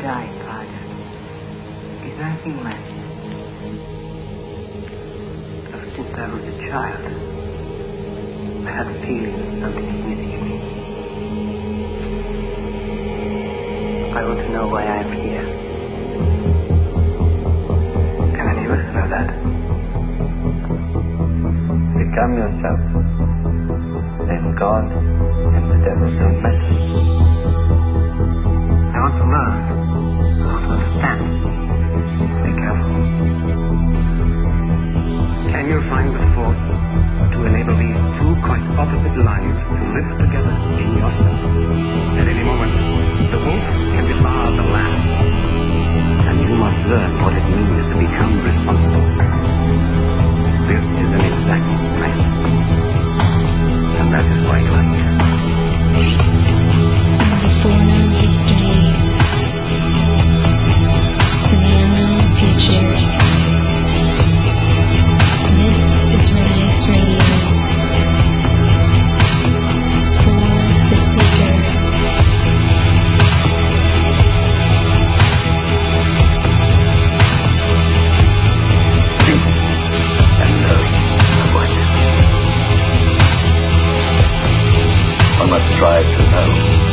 die, Father? Is there anything left? Ever since I was a child, I had a feeling something is missing me. I want to know why I am here. Can any of us know that? Become yourself. Then God and the devil don't matter. I want to learn. I want to understand. Be careful. Can you find the force to enable these two quite opposite lives to live together in yourself? At any moment, the wolf can devour the lamb. And you must learn what it means to become responsible. This is an exact science. And that is why you are here. Before known history, the now known future. This is Rise Radio. For the seeker. And know what. One must strive to know.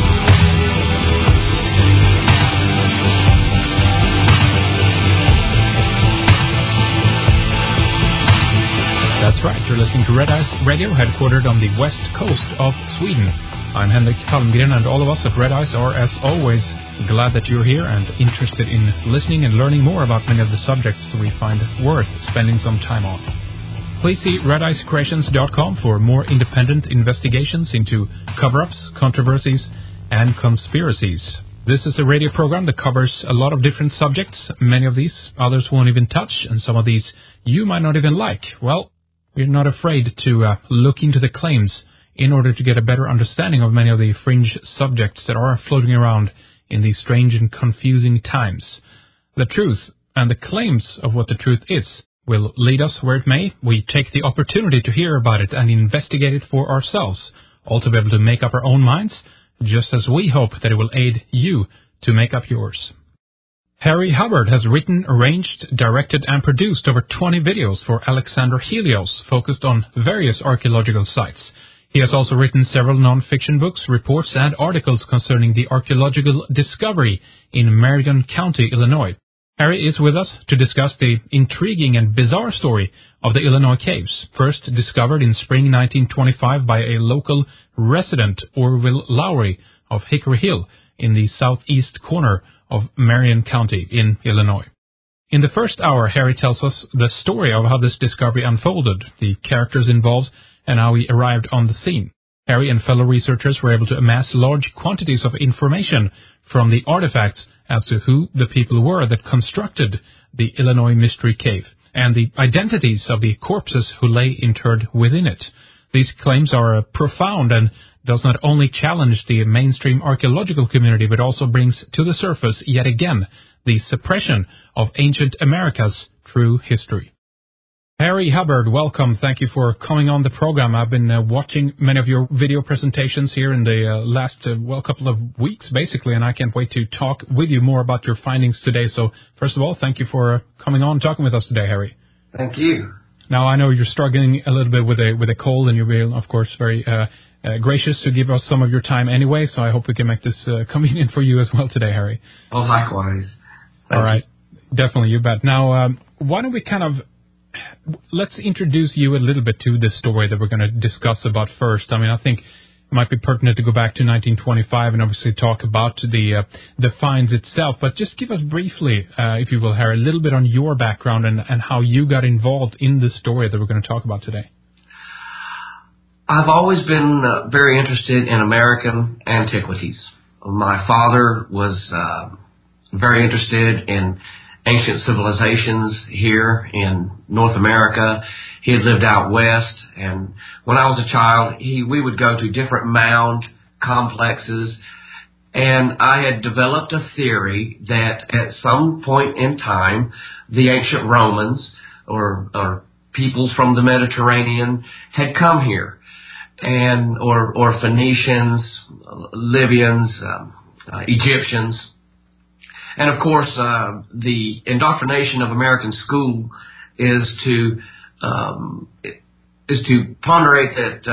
That's right, you're listening to Red Eyes Radio, headquartered on the west coast of Sweden. I'm Henrik Palmgren, and all of us at Red Eyes are, as always, glad that you're here and interested in listening and learning more about many of the subjects that we find worth spending some time on. Please see redeyescreations.com for more independent investigations into cover-ups, controversies, and conspiracies. This is a radio program that covers a lot of different subjects. Many of these others won't even touch, and some of these you might not even like. Well, we're not afraid to look into the claims in order to get a better understanding of many of the fringe subjects that are floating around in these strange and confusing times. The truth and the claims of what the truth is will lead us where it may. We take the opportunity to hear about it and investigate it for ourselves, all to be able to make up our own minds, just as we hope that it will aid you to make up yours. Harry Hubbard has written, arranged, directed, and produced over 20 videos for Alexander Helios, focused on various archaeological sites. He has also written several non-fiction books, reports, and articles concerning the archaeological discovery in Marion County, Illinois. Harry is with us to discuss the intriguing and bizarre story of the Illinois caves, first discovered in spring 1925 by a local resident, Orville Lowry, of Hickory Hill, in the southeast corner of Marion County in Illinois. In the first hour, Harry tells us the story of how this discovery unfolded, the characters involved, and how he arrived on the scene. Harry and fellow researchers were able to amass large quantities of information from the artifacts as to who the people were that constructed the Illinois Mystery Cave, and the identities of the corpses who lay interred within it. These claims are profound and does not only challenge the mainstream archaeological community, but also brings to the surface, yet again, the suppression of ancient America's true history. Harry Hubbard, welcome. Thank you for coming on the program. I've been watching many of your video presentations here in the last, couple of weeks, basically, and I can't wait to talk with you more about your findings today. So, first of all, thank you for coming on and talking with us today, Harry. Thank you. Now, I know you're struggling a little bit with a cold, and you're being, of course, very gracious to give us some of your time anyway, so I hope we can make this convenient for you as well today, Harry. Oh, likewise. All right. Definitely, you bet. Now, why don't we let's introduce you a little bit to this story that we're going to discuss about first. I mean, I think it might be pertinent to go back to 1925 and obviously talk about the finds itself. But just give us briefly, if you will, Harry, a little bit on your background and how you got involved in this story that we're going to talk about today. I've always been very interested in American antiquities. My father was very interested in ancient civilizations here in North America. He had lived out west, and when I was a child, we would go to different mound complexes, and I had developed a theory that at some point in time, the ancient Romans or peoples from the Mediterranean had come here, and or Phoenicians, Libyans, Egyptians. And of course, the indoctrination of American school is to ponderate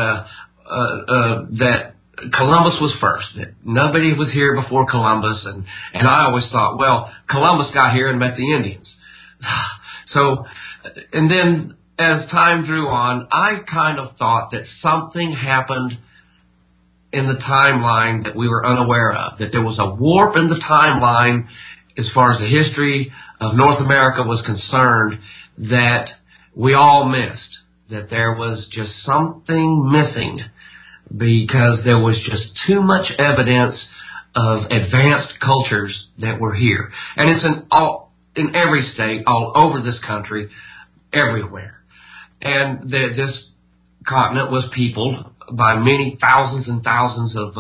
that Columbus was first, that nobody was here before Columbus, and I always thought, well, Columbus got here and met the Indians. So, and then as time drew on, I kind of thought that something happened in the timeline that we were unaware of, that there was a warp in the timeline as far as the history of North America was concerned that we all missed, that there was just something missing because there was just too much evidence of advanced cultures that were here. And it's in every state, all over this country, everywhere. And this continent was peopled by many thousands and thousands of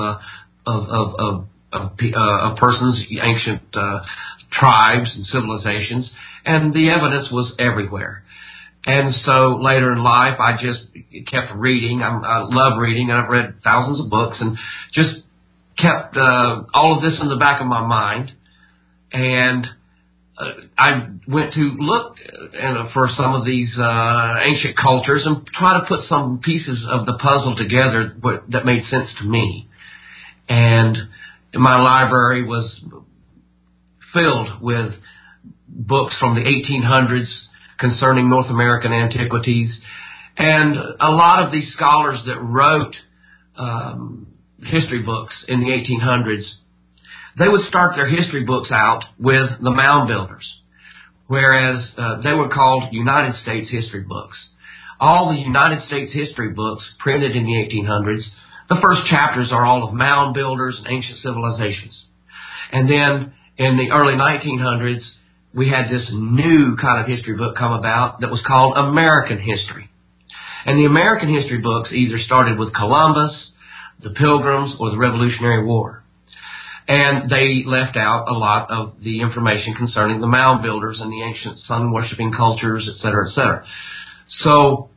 persons, ancient tribes and civilizations, and the evidence was everywhere. And so later in life, I just kept reading. I love reading, and I've read thousands of books, and just kept all of this in the back of my mind. And I went to look for some of these ancient cultures and try to put some pieces of the puzzle together that made sense to me. And my library was filled with books from the 1800s concerning North American antiquities. And a lot of these scholars that wrote history books in the 1800s, they would start their history books out with the mound builders, whereas they were called United States history books. All the United States history books printed in the 1800s, the first chapters are all of mound builders and ancient civilizations. And then in the early 1900s, we had this new kind of history book come about that was called American history. And the American history books either started with Columbus, the Pilgrims, or the Revolutionary War. And they left out a lot of the information concerning the mound builders and the ancient sun-worshipping cultures, et cetera, et cetera. So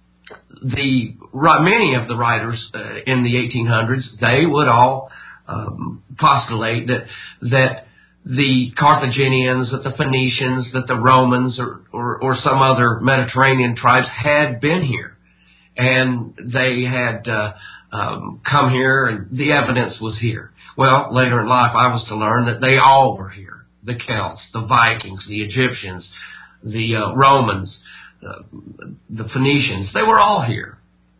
many of the writers in the 1800s, they would all postulate that the Carthaginians, that the Phoenicians, that the Romans, or some other Mediterranean tribes had been here. And they had come here, and the evidence was here. Well, later in life, I was to learn that they all were here. The Celts, the Vikings, the Egyptians, the Romans, the Phoenicians, they were all here.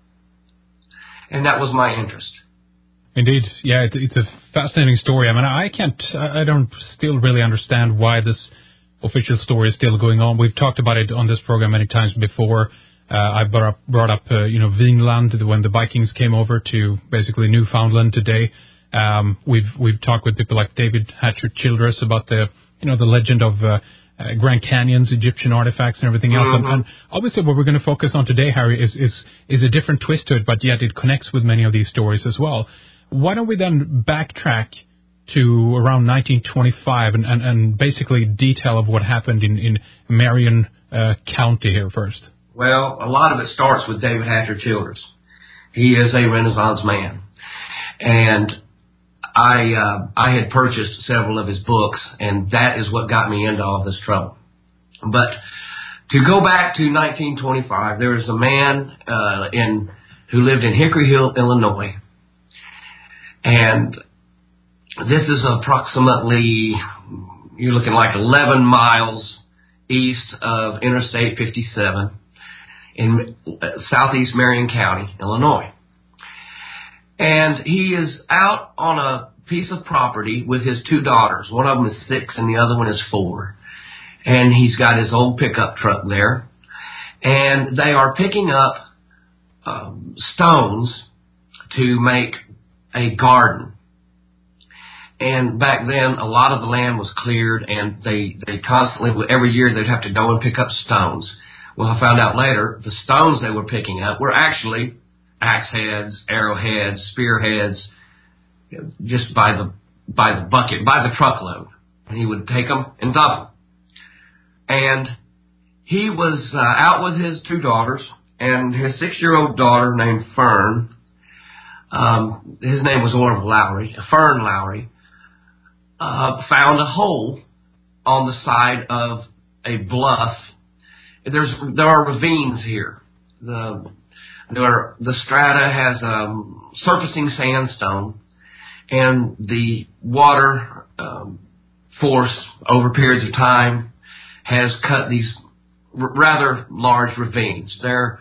And that was my interest. Indeed. Yeah, it's a fascinating story. I mean, I don't still really understand why this official story is still going on. We've talked about it on this program many times before. I brought up Vinland, when the Vikings came over to basically Newfoundland today. We've talked with people like David Hatcher Childress about the legend of Grand Canyon's Egyptian artifacts and everything else. Mm-hmm. And obviously what we're going to focus on today, Harry, is a different twist to it, but yet it connects with many of these stories as well. Why don't we then backtrack to around 1925 and basically detail of what happened in Marion County here first? Well, a lot of it starts with David Hatcher Childress. He is a Renaissance man. And I had purchased several of his books, and that is what got me into all this trouble. But to go back to 1925, there was a man who lived in Hickory Hill, Illinois. And this is approximately, you're looking like 11 miles east of Interstate 57 in southeast Marion County, Illinois. And he is out on a piece of property with his two daughters. One of them is 6 and the other one is 4. And he's got his old pickup truck there. And they are picking up stones to make a garden. And back then, a lot of the land was cleared, and they constantly, every year, they'd have to go and pick up stones. Well, I found out later, the stones they were picking up were actually axe heads, arrowheads, spearheads, just by the bucket, by the truckload. And he would take them and dump them. And he was out with his two daughters, and his 6-year-old daughter named Fern, his name was Orville Lowry, Fern Lowry, found a hole on the side of a bluff. There are ravines here. The strata has surfacing sandstone, and the water force over periods of time has cut these rather large ravines. They're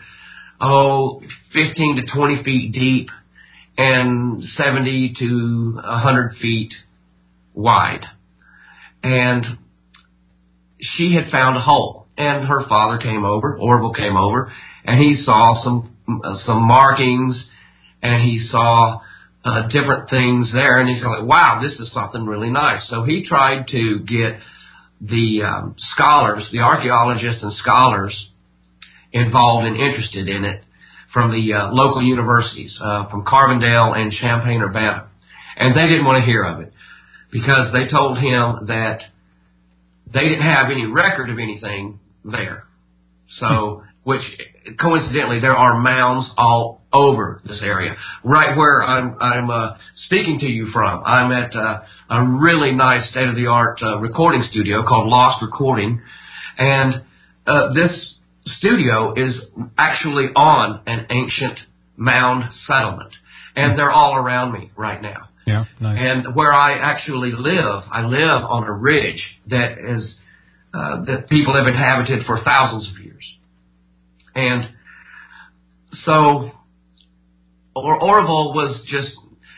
15 to 20 feet deep and 70 to 100 feet wide. And she had found a hole, and her father came over, Orville came over, and he saw some markings, and he saw different things there, and he's like, wow, this is something really nice. So he tried to get the scholars, the archaeologists and scholars involved and interested in it from the local universities, from Carbondale and Champaign-Urbana. And they didn't want to hear of it because they told him that they didn't have any record of anything there. So, which coincidentally, there are mounds all over this area. Right where I'm speaking to you from, I'm at a really nice state-of-the-art recording studio called Lost Recording, and this studio is actually on an ancient mound settlement, and they're all around me right now. Yeah, nice. And where I actually live, I live on a ridge that is that people have inhabited for thousands of years. And so Orville was just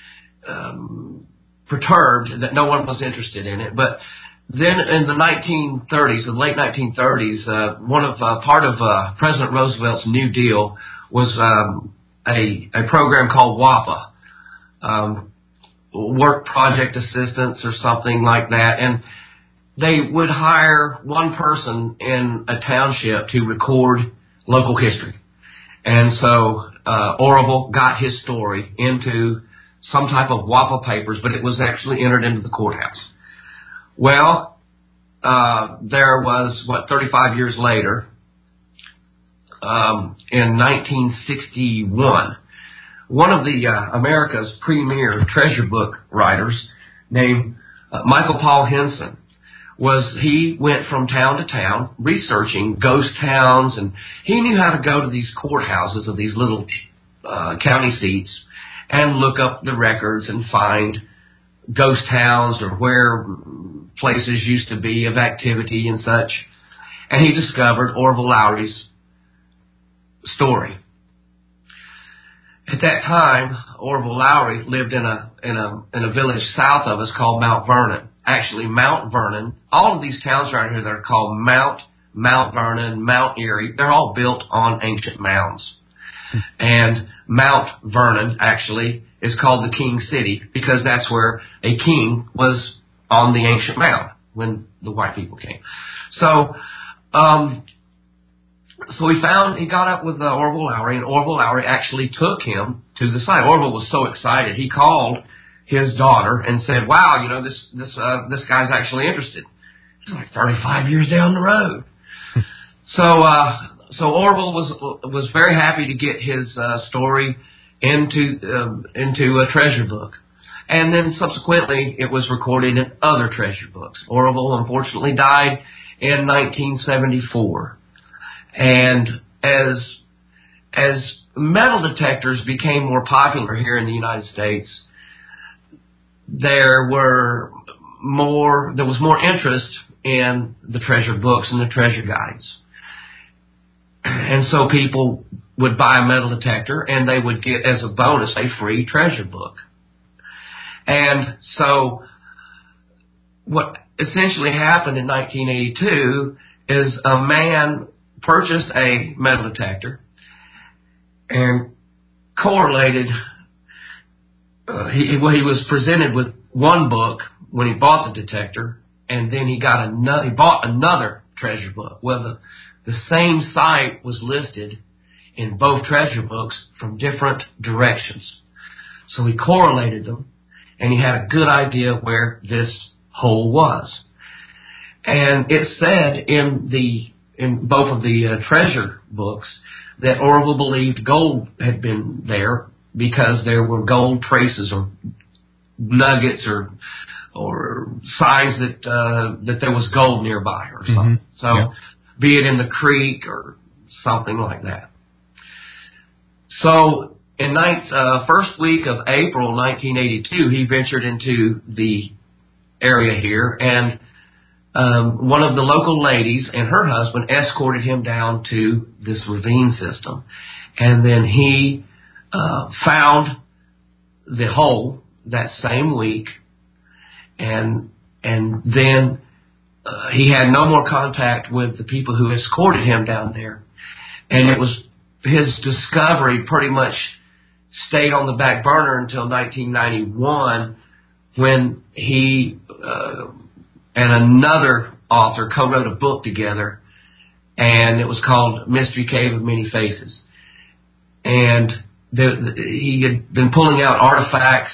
perturbed that no one was interested in it. But then in the 1930s, the late 1930s, part of President Roosevelt's New Deal was a program called WAPA, Work Project Assistance or something like that, and they would hire one person in a township to record local history. And so Orville got his story into some type of WAPA papers, but it was actually entered into the courthouse. Well, there was, 35 years later, in 1961, one of the America's premier treasure book writers named Michael Paul Henson he went from town to town researching ghost towns, and he knew how to go to these courthouses of these little county seats and look up the records and find ghost towns or where places used to be of activity and such. And he discovered Orville Lowry's story. At that time, Orville Lowry lived in a village south of us called Mount Vernon. Actually, Mount Vernon, all of these towns around here that are called Mount Vernon, Mount Erie, they're all built on ancient mounds. And Mount Vernon, actually, is called the King City because that's where a king was on the ancient mound when the white people came. So he got up with Orville Lowry, and Orville Lowry actually took him to the site. Orville was so excited, he called his daughter and said, wow, this guy's actually interested. It's like 35 years down the road. So Orville was very happy to get his story into a treasure book. And then subsequently it was recorded in other treasure books. Orville unfortunately died in 1974. And as metal detectors became more popular here in the United States, there was more interest in the treasure books and the treasure guides. And so people would buy a metal detector and they would get as a bonus a free treasure book. And so what essentially happened in 1982 is a man purchased a metal detector and correlated. He was presented with one book when he bought the detector, and then he bought another treasure book. Well, the same site was listed in both treasure books from different directions. So he correlated them, and he had a good idea where this hole was. And it said in both of the treasure books that Orville believed gold had been there because there were gold traces or nuggets or signs that there was gold nearby or something. So, be it in the creek or something like that. So, in first week of April 1982, he ventured into the area here, and one of the local ladies and her husband escorted him down to this ravine system, and then he found the hole that same week, and then he had no more contact with the people who escorted him down there, and it was his discovery pretty much stayed on the back burner until 1991, when he and another author co-wrote a book together, and it was called Mystery Cave of Many Faces. And he had been pulling out artifacts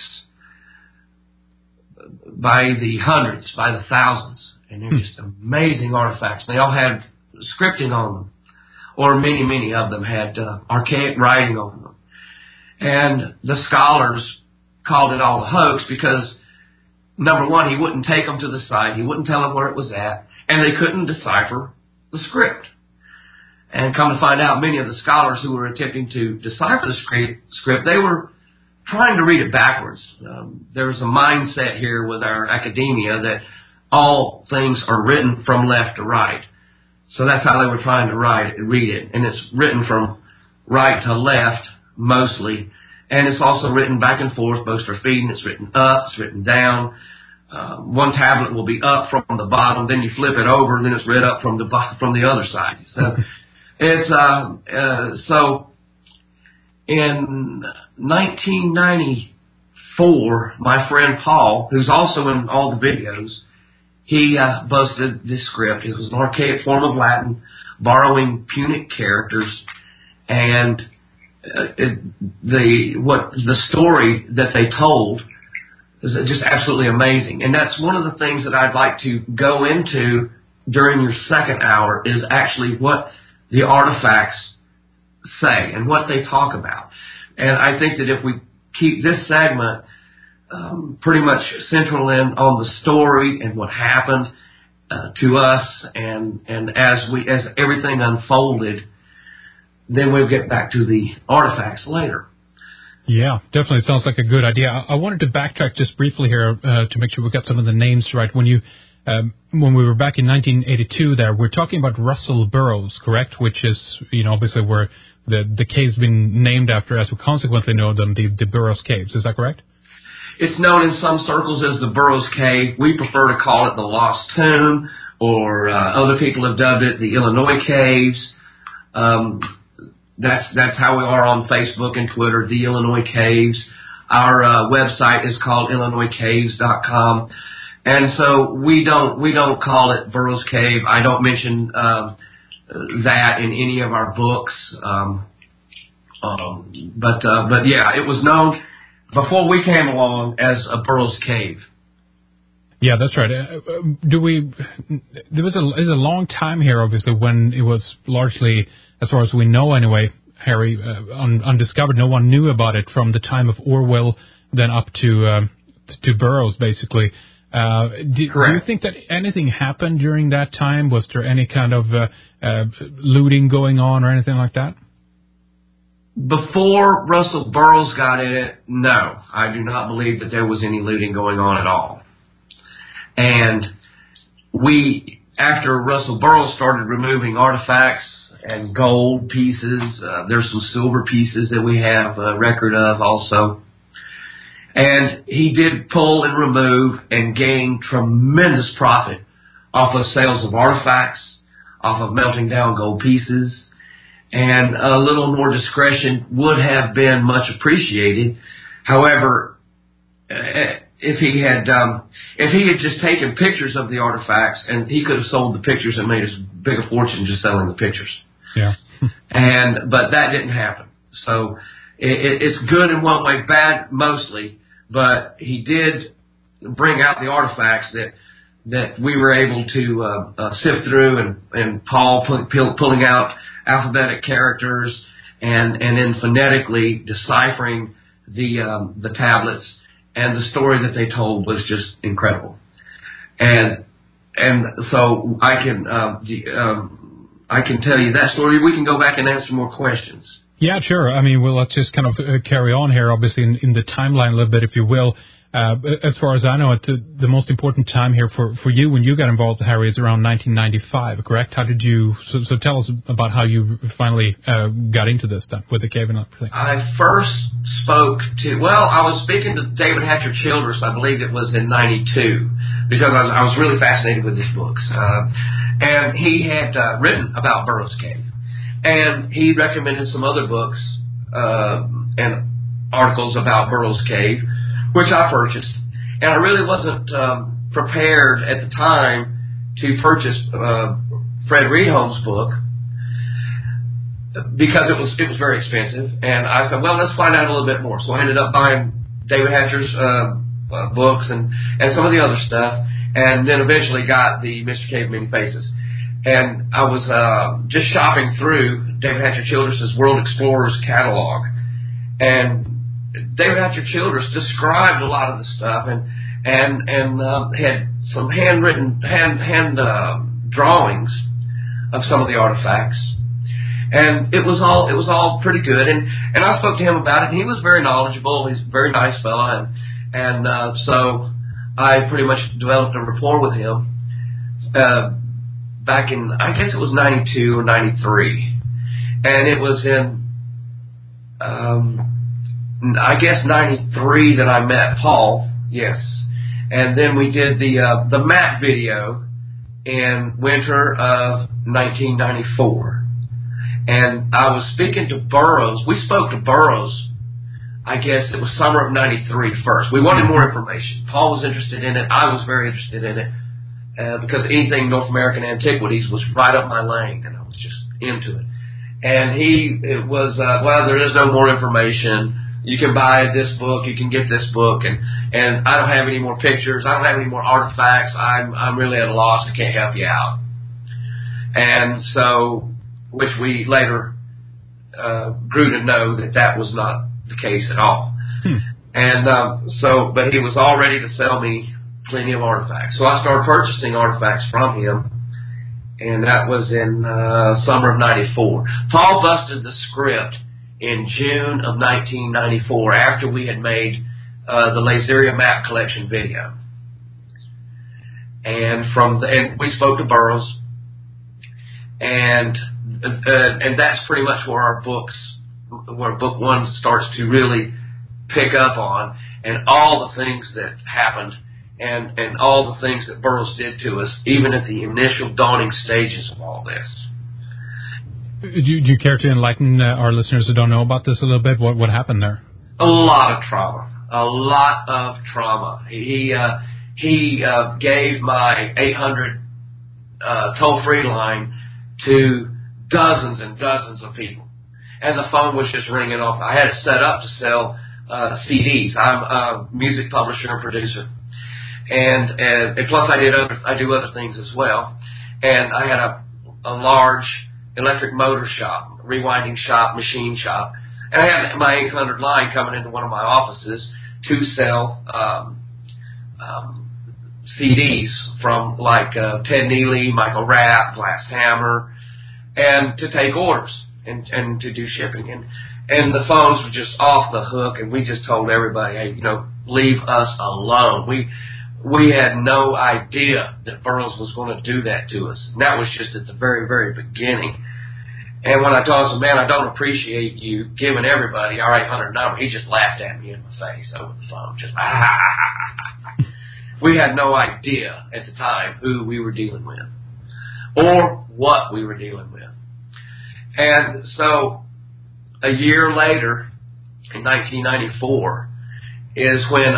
by the hundreds, by the thousands, and they're just amazing artifacts. They all had scripting on them, or many of them had archaic writing on them. And the scholars called it all a hoax because, number one, he wouldn't take them to the site. He wouldn't tell them where it was at. And they couldn't decipher the script. And come to find out, many of the scholars who were attempting to decipher the script, they were trying to read it backwards. There was a mindset here with our academia that all things are written from left to right. So that's how they were trying to read it. And it's written from right to left, mostly. And it's also written back and forth. Both are feeding. It's written up. It's written down. One tablet will be up from the bottom. Then you flip it over, and then it's read up from the other side. So it's so in 1994, my friend Paul, who's also in all the videos, he busted this script. It was an archaic form of Latin, borrowing Punic characters, and the story that they told is just absolutely amazing. And that's one of the things that I'd like to go into during your second hour, is actually what the artifacts say and what they talk about. And I think that if we keep this segment pretty much central in on the story and what happened to us, and as everything unfolded, then we'll get back to the artifacts later. Yeah, definitely. It sounds like a good idea. I wanted to backtrack just briefly here to make sure we got some of the names right. When we were back in 1982 there, we're talking about Russell Burroughs, correct? Which is, obviously where the cave's been named after, as we consequently know them, the Burroughs Caves. Is that correct? It's known in some circles as the Burroughs Cave. We prefer to call it the Lost Tomb, or other people have dubbed it the Illinois Caves. That's how we are on Facebook and Twitter, the Illinois Caves. Our website is called IllinoisCaves.com. And so we don't call it Burroughs Cave. I don't mention that in any of our books. But yeah, it was known before we came along as a Burroughs Cave. Yeah, that's right. There was a long time here, obviously, when it was largely, as far as we know anyway, Harry, undiscovered. No one knew about it from the time of Orwell, then up to Burroughs, basically. Do you think that anything happened during that time? Was there any kind of looting going on or anything like that? Before Russell Burroughs got in it, no. I do not believe that there was any looting going on at all. And after Russell Burroughs started removing artifacts and gold pieces, there's some silver pieces that we have a record of also. And he did pull and remove and gain tremendous profit off of sales of artifacts, off of melting down gold pieces, and a little more discretion would have been much appreciated. However, if he had just taken pictures of the artifacts, and he could have sold the pictures and made as big a fortune just selling the pictures. Yeah. But that didn't happen. So it's good in one way, bad mostly. But he did bring out the artifacts that we were able to sift through, and Paul pulling out alphabetic characters and then phonetically deciphering the tablets and the story that they told was just incredible. And so I can tell you that story. We can go back and answer more questions. Yeah, sure. I mean, well, let's just kind of carry on here, obviously, in the timeline a little bit, if you will. As far as I know, the most important time here for you when you got involved, Harry, is around 1995, correct? How did you? So tell us about how you finally got into this then with the cave and everything. I first spoke to. Well, I was speaking to David Hatcher Childress. I believe it was in '92 because I was really fascinated with his books, and he had written about Burroughs Cave, and he recommended some other books and articles about Burroughs Cave, which I purchased. And I really wasn't prepared at the time to purchase Fred Reedholm's book because it was very expensive. And I said, well, let's find out a little bit more. So I ended up buying David Hatcher's books and some of the other stuff, and then eventually got the Mr. Cave Many Faces. And I was just shopping through David Hatcher Childress' World Explorers catalog, and David Hatcher Childress described a lot of the stuff and had some handwritten drawings of some of the artifacts, and it was all pretty good. And I spoke to him about it, and he was very knowledgeable. He's a very nice fella, and so I pretty much developed a rapport with him back in, I guess it was 92 or 93, and it was in I guess 93 that I met Paul, yes. And then we did the map video in winter of 1994. And I was speaking to Burroughs. We spoke to Burroughs, I guess it was summer of 93 first. We wanted more information. Paul was interested in it. I was very interested in it because anything North American antiquities was right up my lane, and I was just into it. And it was, well, there is no more information. You can buy this book, you can get this book, and I don't have any more pictures, I don't have any more artifacts, I'm really at a loss, I can't help you out. And so, which we later grew to know that was not the case at all. And but he was all ready to sell me plenty of artifacts. So I started purchasing artifacts from him, and that was in summer of 94. Paul busted the script in June of 1994, after we had made the Lazeria map collection video, and we spoke to Burroughs, and that's pretty much where book one starts to really pick up on, and all the things that happened, and all the things that Burroughs did to us, even at the initial dawning stages of all this. Do you care to enlighten our listeners who don't know about this a little bit? What happened there? A lot of trauma. He gave my 800 toll-free line to dozens and dozens of people, and the phone was just ringing off. I had it set up to sell CDs. I'm a music publisher and producer, and plus I do other things as well. And I had a large electric motor shop, rewinding shop, machine shop. And I had my 800 line coming into one of my offices to sell CDs from like Ted Neely, Michael Rapp, Glass Hammer, and to take orders and to do shipping. And the phones were just off the hook, and we just told everybody, hey, leave us alone. We had no idea that Burroughs was going to do that to us. And that was just at the very, very beginning. And when I told him, man, I don't appreciate you giving everybody our 800 number, he just laughed at me in my face over the phone. Just, We had no idea at the time who we were dealing with or what we were dealing with. And so a year later, in 1994, is when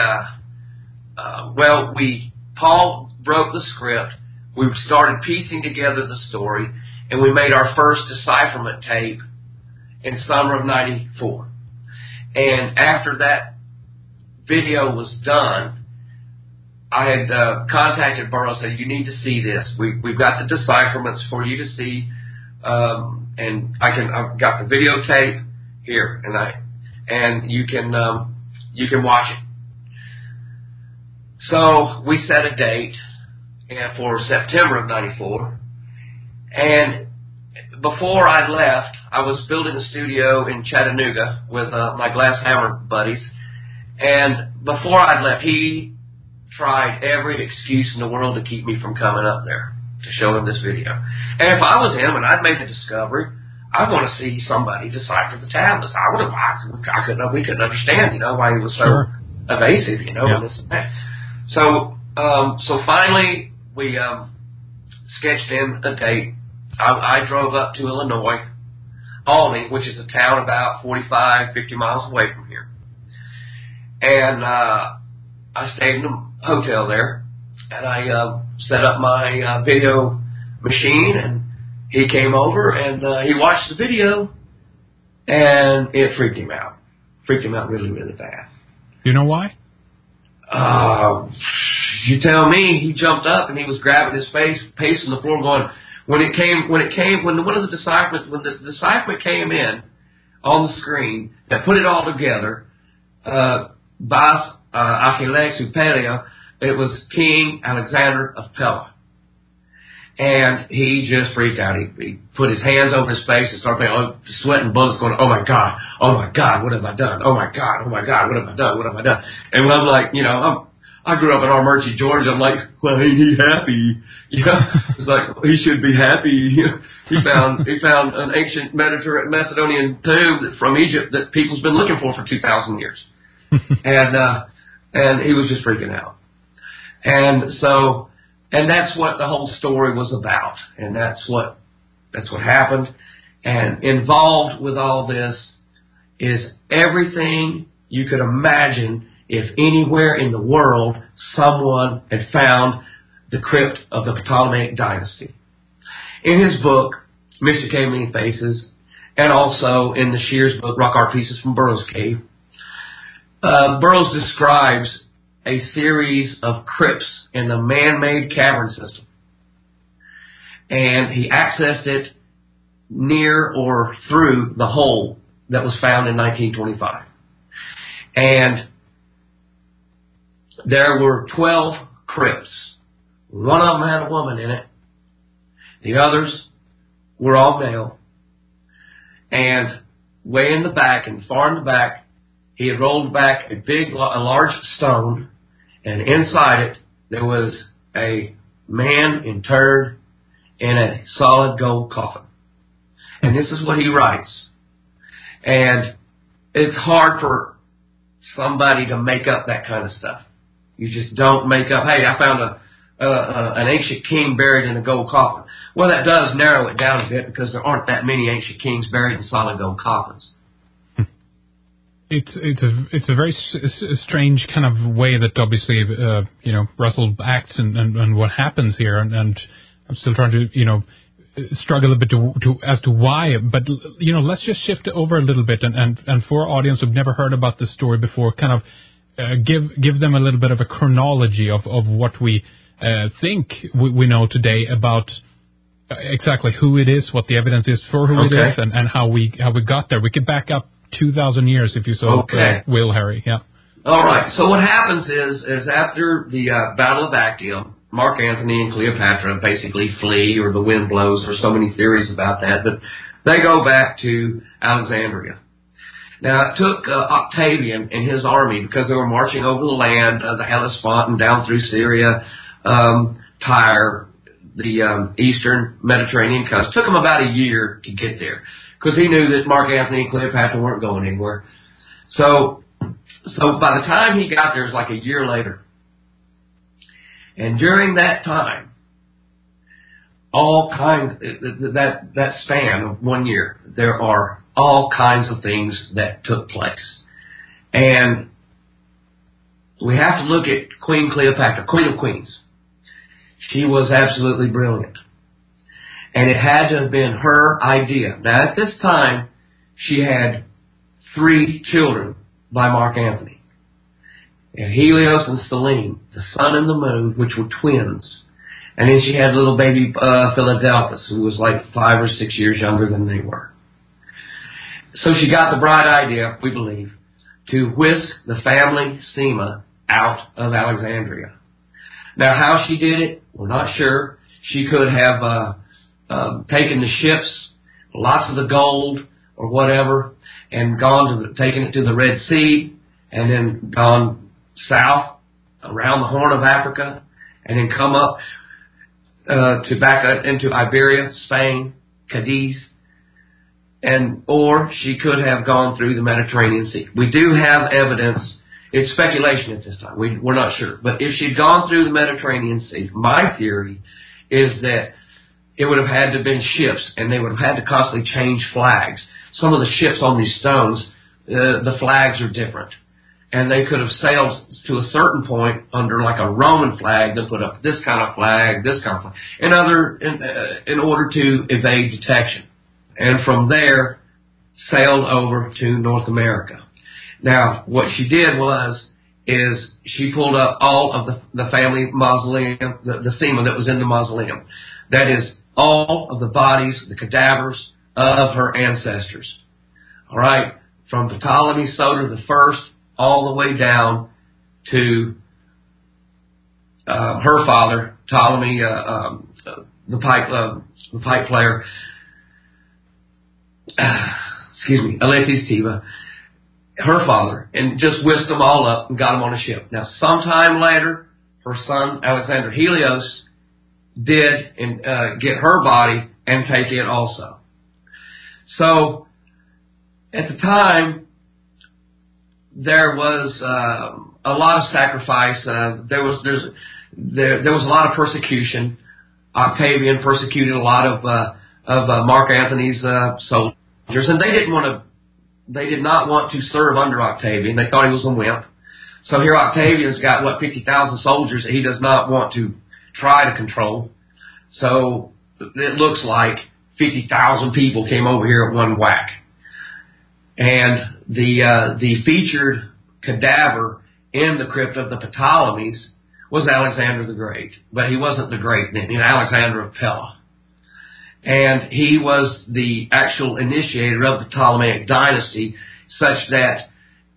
Paul wrote the script, we started piecing together the story, and we made our first decipherment tape in summer of 94. And after that video was done, I had contacted Burroughs and said, you need to see this. We've got the decipherments for you to see, and I've got the videotape here, and you can watch it. So we set a date for September of 94. And before I left, I was building a studio in Chattanooga with my Glass Hammer buddies. And before I left, he tried every excuse in the world to keep me from coming up there to show him this video. And if I was him and I'd made the discovery, I'd want to see somebody decipher the tablets. We couldn't understand, why he was so evasive, and this and that. So finally we sketched in a date. I drove up to Illinois, Albany, which is a town about 45, 50 miles away from here. And I stayed in a hotel there, and I set up my video machine, and he came over, and he watched the video, and it freaked him out. Freaked him out really, really bad. You know why? You tell me. He jumped up, and he was grabbing his face, pacing the floor, going, when the decipherment came in on the screen that put it all together, Bas Achilles Upelio, it was King Alexander of Pella. And he just freaked out. He put his hands over his face and started sweating bullets, going, oh my God, what have I done? Oh my God, what have I done? And I'm like, I grew up in Armurchie, Georgia. I'm like, well, ain't he happy? It's like, he should be happy. He found an ancient Macedonian tomb from Egypt that people's been looking for 2,000 years. And he was just freaking out. And that's what the whole story was about. And that's what happened. And involved with all this is everything you could imagine if anywhere in the world someone had found the crypt of the Ptolemaic dynasty. In his book, Mystic Cave, Many Faces, and also in the Shears book, Rock Art Pieces from Burroughs Cave, Burroughs describes a series of crypts in the man-made cavern system. And he accessed it near or through the hole that was found in 1925. And there were 12 crypts. One of them had a woman in it. The others were all male. And way in the back, and far in the back, he had rolled back a large stone, and inside it there was a man interred in a solid gold coffin. And this is what he writes. And it's hard for somebody to make up that kind of stuff. You just don't make up, hey, I found an ancient king buried in a gold coffin. Well, that does narrow it down a bit because there aren't that many ancient kings buried in solid gold coffins. It's a very strange kind of way that obviously Russell acts and what happens here, and I'm still trying to struggle a bit as to why. But let's just shift over a little bit and for our audience who've never heard about this story before, kind of give them a little bit of a chronology of what we think we know today about exactly who it is, what the evidence is for who it is, and how we got there. We could back up 2,000 years if you so will, Harry. Yeah. All right. So what happens is after the Battle of Actium, Mark Antony and Cleopatra basically flee, or the wind blows. There's so many theories about that, but they go back to Alexandria. Now, it took Octavian and his army, because they were marching over the land, the Hellespont and down through Syria, Tyre, the eastern Mediterranean coast. It took him about a year to get there, because he knew that Mark Antony and Cleopatra weren't going anywhere. So by the time he got there, it was like a year later. And during that time, all kinds, that span of 1 year, there are all kinds of things that took place. And we have to look at Queen Cleopatra, Queen of Queens. She was absolutely brilliant. And it had to have been her idea. Now, at this time, she had 3 children by Mark Antony. And Helios and Selene, the sun and the moon, which were twins. And then she had little baby Philadelphus, who was like 5 or 6 years younger than they were. So she got the bright idea, we believe, to whisk the family Sema out of Alexandria. Now, how she did it, we're not sure. She could have taken the ships, lots of the gold or whatever, and taken it to the Red Sea, and then gone south around the Horn of Africa, and then come up back into Iberia, Spain, Cadiz, or she could have gone through the Mediterranean Sea. We do have evidence. It's speculation at this time. We're not sure. But if she'd gone through the Mediterranean Sea, my theory is that it would have had to have been ships, and they would have had to constantly change flags. Some of the ships on these stones, the flags are different. And they could have sailed to a certain point under like a Roman flag, then put up this kind of flag, this kind of flag, in order to evade detection. And from there, sailed over to North America. Now, what she did is she pulled up all of the family mausoleum, the semen that was in the mausoleum. That is, all of the bodies, the cadavers of her ancestors. All right? From Ptolemy Soter the First all the way down to her father, Ptolemy, the pipe player, Aletes Teba, her father, and just whisked them all up and got them on a ship. Now, sometime later, her son, Alexander Helios, did get her body and take it also. So, at the time, there was a lot of sacrifice. There was a lot of persecution. Octavian persecuted a lot of Mark Antony's soldiers, and they did not want to serve under Octavian. They thought he was a wimp. So here Octavian's got 50,000 soldiers that he does not want to try to control. So it looks like 50,000 people came over here at one whack. And the featured cadaver in the crypt of the Ptolemies was Alexander the Great. But he wasn't the Great then. Alexander of Pella. And he was the actual initiator of the Ptolemaic dynasty, such that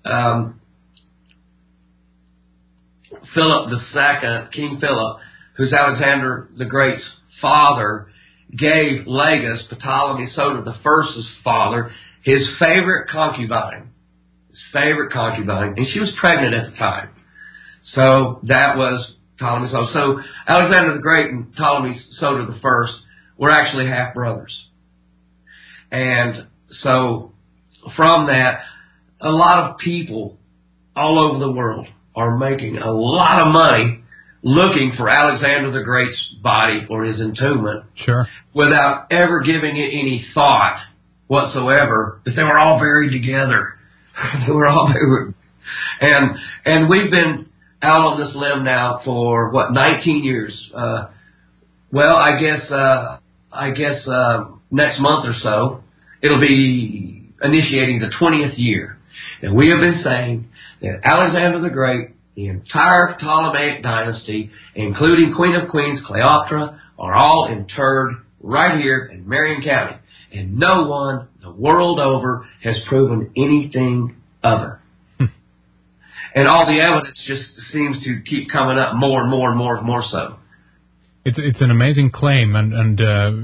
Philip II, King Philip, who's Alexander the Great's father, gave Lagus, Ptolemy Soter the First's father, his favorite concubine, and she was pregnant at the time. So that was Ptolemy Soter. So Alexander the Great and Ptolemy Soter the First were actually half brothers. And so from that, a lot of people all over the world are making a lot of money looking for Alexander the Great's body or his entombment, sure, without ever giving it any thought whatsoever that they were all buried together. They were all buried. And we've been out on this limb now for 19 years. Well, I guess next month or so it'll be initiating the 20th year. And we have been saying that Alexander the Great, the entire Ptolemaic dynasty, including Queen of Queens, Cleopatra, are all interred right here in Marion County. And no one the world over has proven anything other. And all the evidence just seems to keep coming up more and more and more and more so. It's an amazing claim, and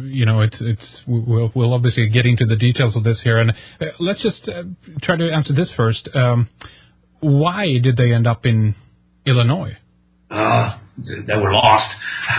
we'll obviously get into the details of this here. And let's just try to answer this first. Why did they end up in Illinois? They were lost.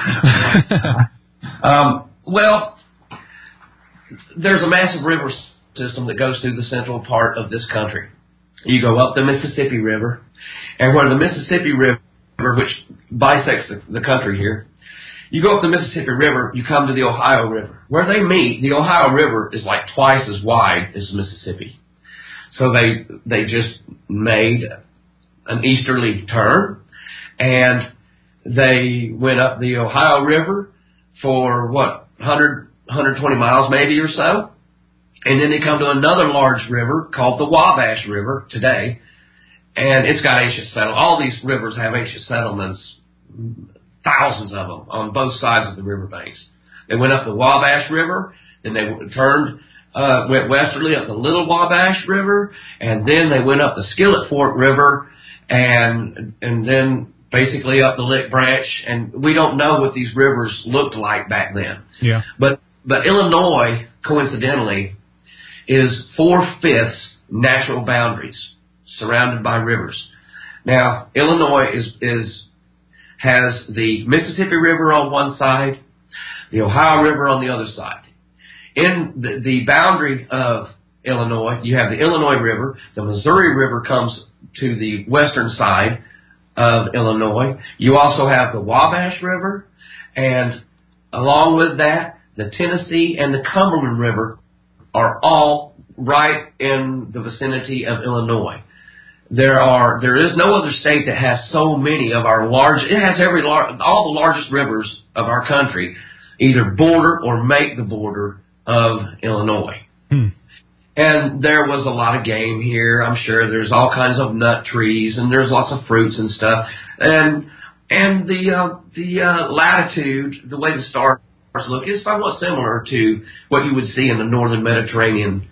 Well, there's a massive river system that goes through the central part of this country. You go up the Mississippi River, and where the Mississippi River, which bisects the country here, you go up the Mississippi River, you come to the Ohio River. Where they meet, the Ohio River is like twice as wide as the Mississippi. So they just made an easterly turn, and they went up the Ohio River for 120 miles maybe or so, and then they come to another large river called the Wabash River today, and it's got ancient settlements. All these rivers have ancient settlements, thousands of them on both sides of the riverbanks. They went up the Wabash River, then they went westerly up the Little Wabash River, and then they went up the Skillet Fork River, and then basically up the Lick Branch, and we don't know what these rivers looked like back then. Yeah. But Illinois, coincidentally, is 4/5 natural boundaries surrounded by rivers. Now, Illinois has the Mississippi River on one side, the Ohio River on the other side. In the boundary of Illinois, you have the Illinois River. The Missouri River comes to the western side of Illinois. You also have the Wabash River, and along with that, the Tennessee and the Cumberland River are all right in the vicinity of Illinois. There is no other state that has so many of our it has all the largest rivers of our country either border or make the border of Illinois. And there was a lot of game here. I'm sure there's all kinds of nut trees, and there's lots of fruits and stuff. And the latitude, the way the stars look, is somewhat similar to what you would see in the northern Mediterranean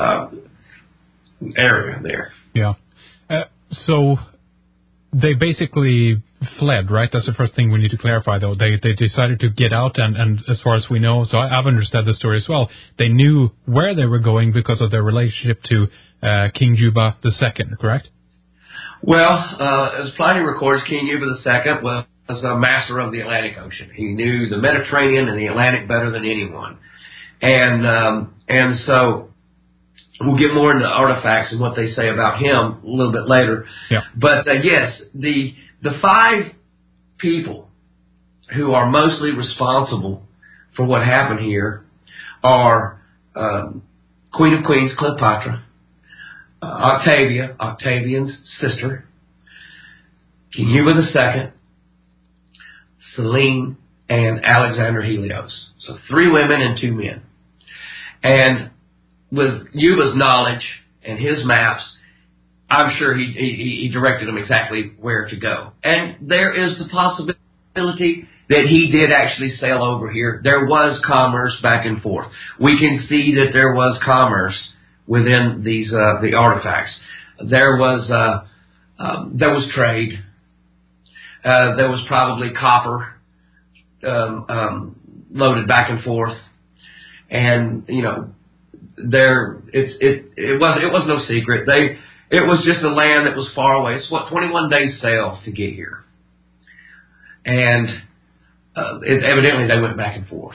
area there. Yeah. So they basically fled, right? That's the first thing we need to clarify, though. They decided to get out, and as far as we know, so I've understood the story as well, they knew where they were going because of their relationship to King Juba II, correct? Well, as Pliny records, King Juba II was a master of the Atlantic Ocean. He knew the Mediterranean and the Atlantic better than anyone. And so we'll get more into artifacts and what they say about him a little bit later. Yeah. But yes, the 5 people who are mostly responsible for what happened here are Queen of Queens, Cleopatra, Octavia, Octavian's sister, King Juba II, Selene, and Alexander Helios. So 3 women and 2 men. And with Yuba's knowledge and his maps, I'm sure he directed them exactly where to go. And there is the possibility that he did actually sail over here. There was commerce back and forth. We can see that there was commerce within these the artifacts. There was trade. There was probably copper loaded back and forth, and it was no secret. It was just a land that was far away. It's 21 days sail to get here, and evidently they went back and forth.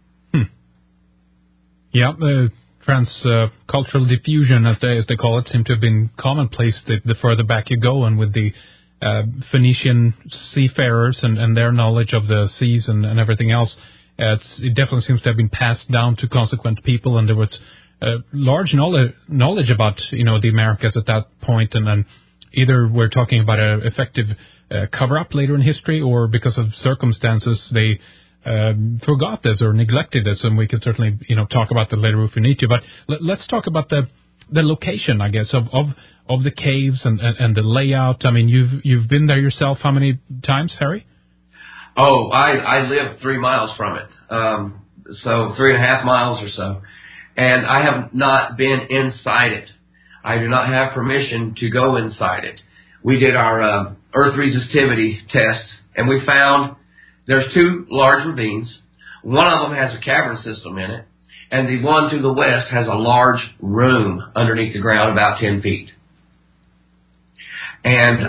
Yeah, transcultural diffusion, as they call it, seemed to have been commonplace the further back you go, and with the Phoenician seafarers and their knowledge of the seas and everything else, it definitely seems to have been passed down to consequent people, and there was large knowledge about the Americas at that point, and then either we're talking about an effective cover-up later in history, or because of circumstances they forgot this or neglected this, and we can certainly talk about that later if we need to. But let's talk about the location, I guess, of the caves and the layout. I mean, you've been there yourself how many times, Harry? Oh, I live 3 miles from it, so 3.5 miles or so. And I have not been inside it. I do not have permission to go inside it. We did our earth resistivity tests, and we found there's 2 large ravines. One of them has a cavern system in it, and the one to the west has a large room underneath the ground about 10 feet. And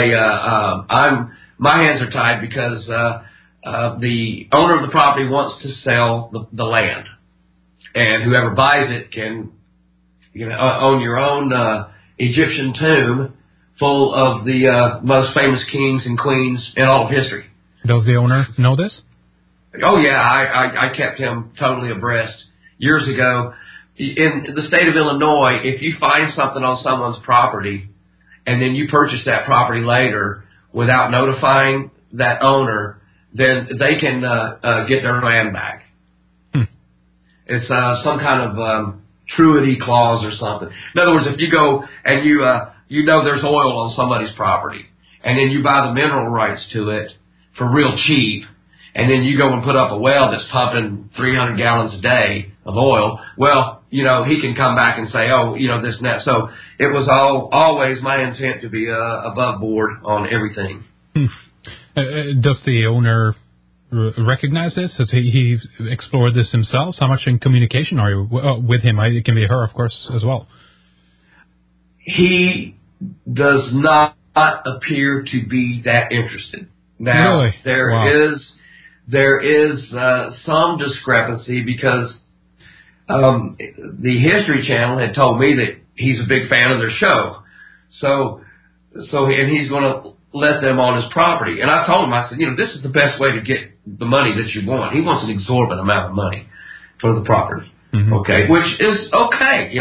my hands are tied because the owner of the property wants to sell the land. And whoever buys it can, own your own Egyptian tomb full of the most famous kings and queens in all of history. Does the owner know this? Oh, yeah. I kept him totally abreast years ago. In the state of Illinois, if you find something on someone's property and then you purchase that property later without notifying that owner, then they can get their land back. It's some kind of truity clause or something. In other words, if you go and you know there's oil on somebody's property, and then you buy the mineral rights to it for real cheap, and then you go and put up a well that's pumping 300 gallons a day of oil, well, he can come back and say, oh, this and that. So it was always my intent to be above board on everything. Does the owner recognize this? Has he explored this himself? How much in communication are you with him? It can be her, of course, as well. He does not appear to be that interested. Now, really? there is some discrepancy because the History Channel had told me that he's a big fan of their show. So and he's going to let them on his property. And I told him, I said, this is the best way to get the money that you want. He wants an exorbitant amount of money for the property. Mm-hmm. Okay, which is okay.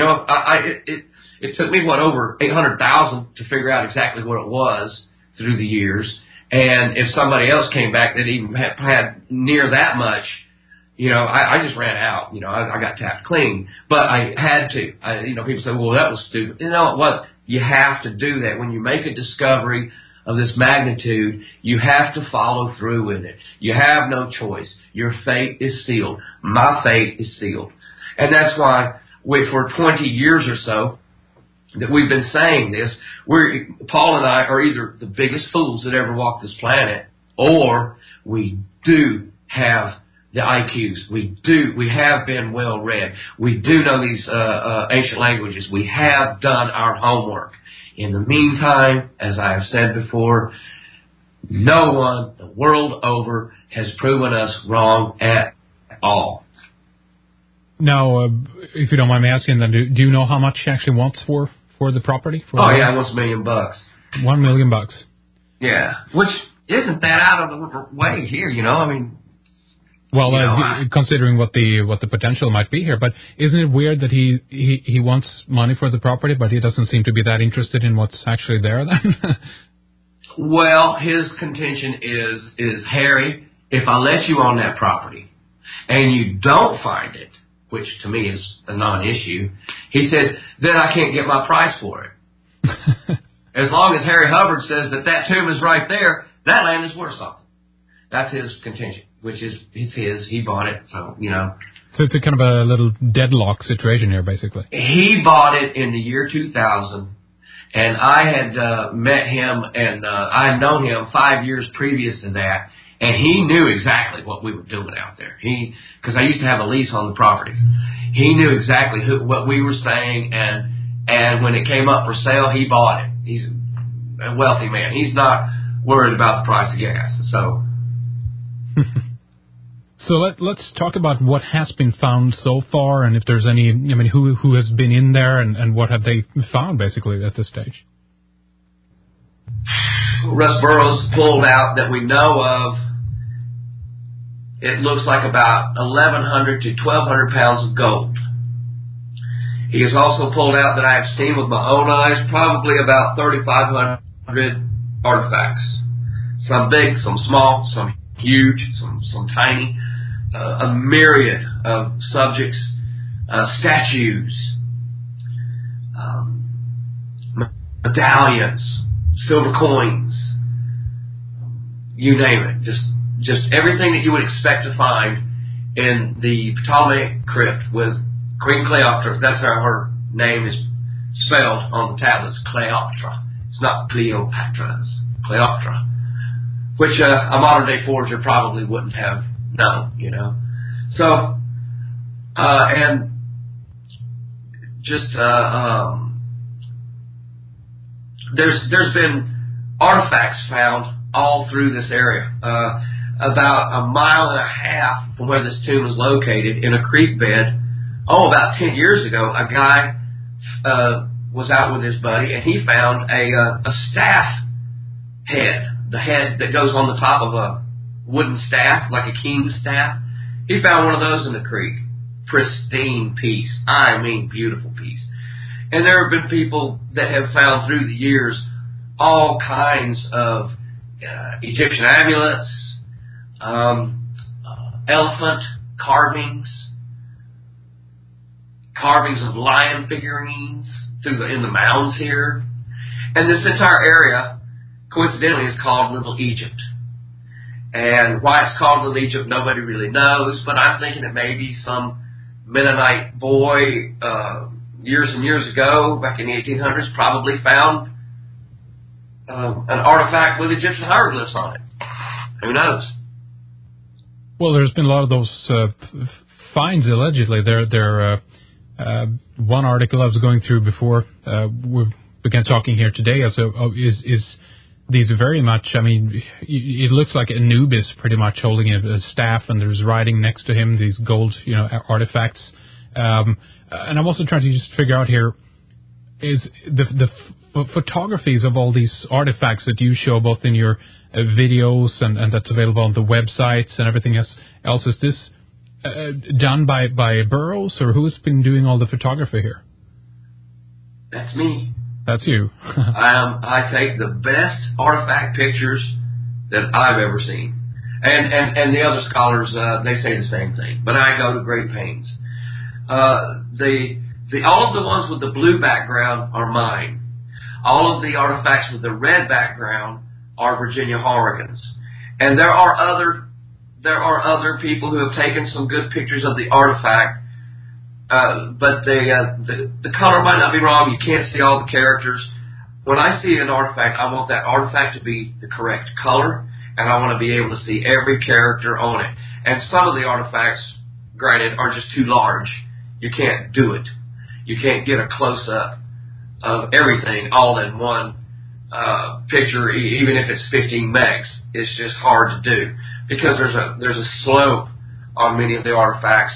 It took me over $800,000 to figure out exactly what it was through the years. And if somebody else came back that even had near that much, I just ran out. I got tapped clean, but I had to. People say, well, that was stupid. It wasn't. You have to do that. When you make a discovery of this magnitude, you have to follow through with it. You have no choice. Your fate is sealed. My fate is sealed. And that's why for 20 years or so that we've been saying this, Paul and I are either the biggest fools that ever walked this planet, or we do have the IQs. We have been well read. We do know these ancient languages. We have done our homework. In the meantime, as I have said before, no one the world over has proven us wrong at all. Now, if you don't mind me asking, then do you know how much he actually wants for the property? He wants $1 million. $1 million. Yeah, which isn't that out of the way here, Well, considering what the potential might be here, but isn't it weird that he wants money for the property, but he doesn't seem to be that interested in what's actually there then? Well, his contention is Harry, if I let you on that property and you don't find it, which to me is a non-issue, he said, then I can't get my price for it. As long as Harry Hubbard says that tomb is right there, that land is worth something. That's his contention, which is his. He bought it, so. So it's a kind of a little deadlock situation here, basically. He bought it in the year 2000, and I had met him, and I had known him 5 years previous to that, and he knew exactly what we were doing out there. Because I used to have a lease on the property. He knew exactly what we were saying, and when it came up for sale, he bought it. He's a wealthy man. He's not worried about the price of gas. So let's talk about what has been found so far, and if there's any, who has been in there, and what have they found basically at this stage. Russ Burroughs pulled out that we know of. It looks like about 1,100 to 1,200 pounds of gold. He has also pulled out that I have seen with my own eyes probably about 3,500 artifacts. Some big, some small, some huge, some tiny. A myriad of subjects, statues, medallions, silver coins, you name it. Just everything that you would expect to find in the Ptolemaic crypt with Queen Cleopatra. That's how her name is spelled on the tablets, Cleopatra. It's not Cleopatra, it's Cleopatra. Which a modern-day forger probably wouldn't have known, So, and just, there's been artifacts found all through this area. About 1.5 miles from where this tomb is located, in a creek bed, about 10 years ago, a guy was out with his buddy, and he found a staff head, the head that goes on the top of a wooden staff, like a king's staff. He found one of those in the creek. Pristine piece. I mean, beautiful piece. And there have been people that have found through the years all kinds of Egyptian amulets, elephant carvings of lion figurines in the mounds here. And this entire area, coincidentally, is called Little Egypt. And why it's called Little Egypt, nobody really knows, but I'm thinking that maybe some Mennonite boy years and years ago, back in the 1800s, probably found an artifact with Egyptian hieroglyphs on it. Who knows? Well, there's been a lot of those finds, allegedly. One article I was going through before we began talking here today is these very much, I mean, it looks like Anubis pretty much holding a staff, and there's writing next to him, these gold, artifacts. And I'm also trying to just figure out here, is the photographies of all these artifacts that you show both in your videos and that's available on the websites and everything else, is this done by Burroughs, or who's been doing all the photography here? That's me. That's you. I take the best artifact pictures that I've ever seen. And the other scholars, they say the same thing. But I go to great pains. All of the ones with the blue background are mine. All of the artifacts with the red background are Virginia Horrigan's. And there are other people who have taken some good pictures of the artifact. But the color might not be wrong. You can't see all the characters. When I see an artifact, I want that artifact to be the correct color, and I want to be able to see every character on it. And some of the artifacts, granted, are just too large. You can't do it. You can't get a close-up of everything all in one picture, even if it's 15 megs. It's just hard to do because there's a slope on many of the artifacts.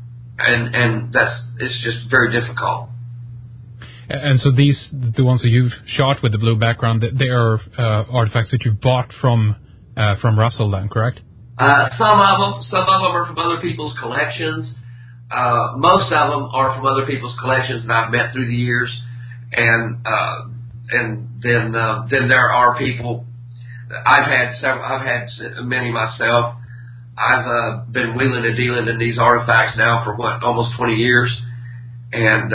And it's just very difficult. And so the ones that you've shot with the blue background, they are artifacts that you've bought from Russell, then, correct? Some of them are from other people's collections. Most of them are from other people's collections that I've met through the years, and then there are people. I've had many myself. I've been wheeling and dealing in these artifacts now for almost 20 years, and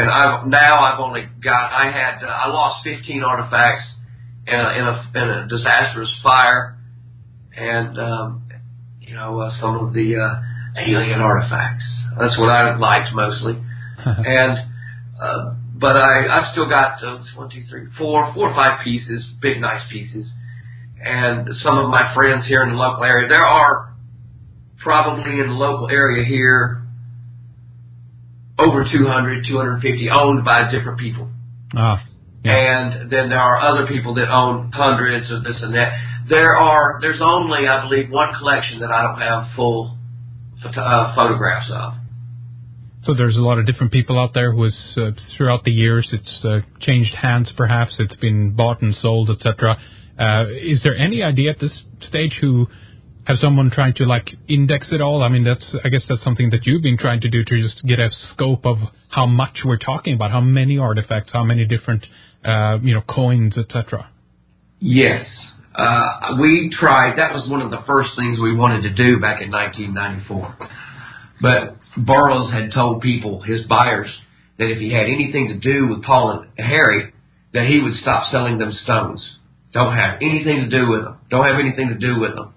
I lost 15 artifacts in a disastrous fire, and some of the alien artifacts. That's what I liked mostly, and but I've still got 4 or 5 pieces, big nice pieces, and some of my friends here in the local area. There are probably in the local area here over 200, 250 owned by different people. Yeah. And then there are other people that own hundreds of this and that. There's only, I believe, one collection that I don't have full photographs of. So there's a lot of different people out there who has, throughout the years, it's changed hands perhaps, it's been bought and sold, etc. Is there any idea at this stage who have someone trying to index it all? I mean, I guess that's something that you've been trying to do, to just get a scope of how much we're talking about, how many artifacts, how many different, coins, etc. Yes. We tried. That was one of the first things we wanted to do back in 1994. But Burroughs had told people, his buyers, that if he had anything to do with Paul and Harry, that he would stop selling them stones. Don't have anything to do with them. Don't have anything to do with them.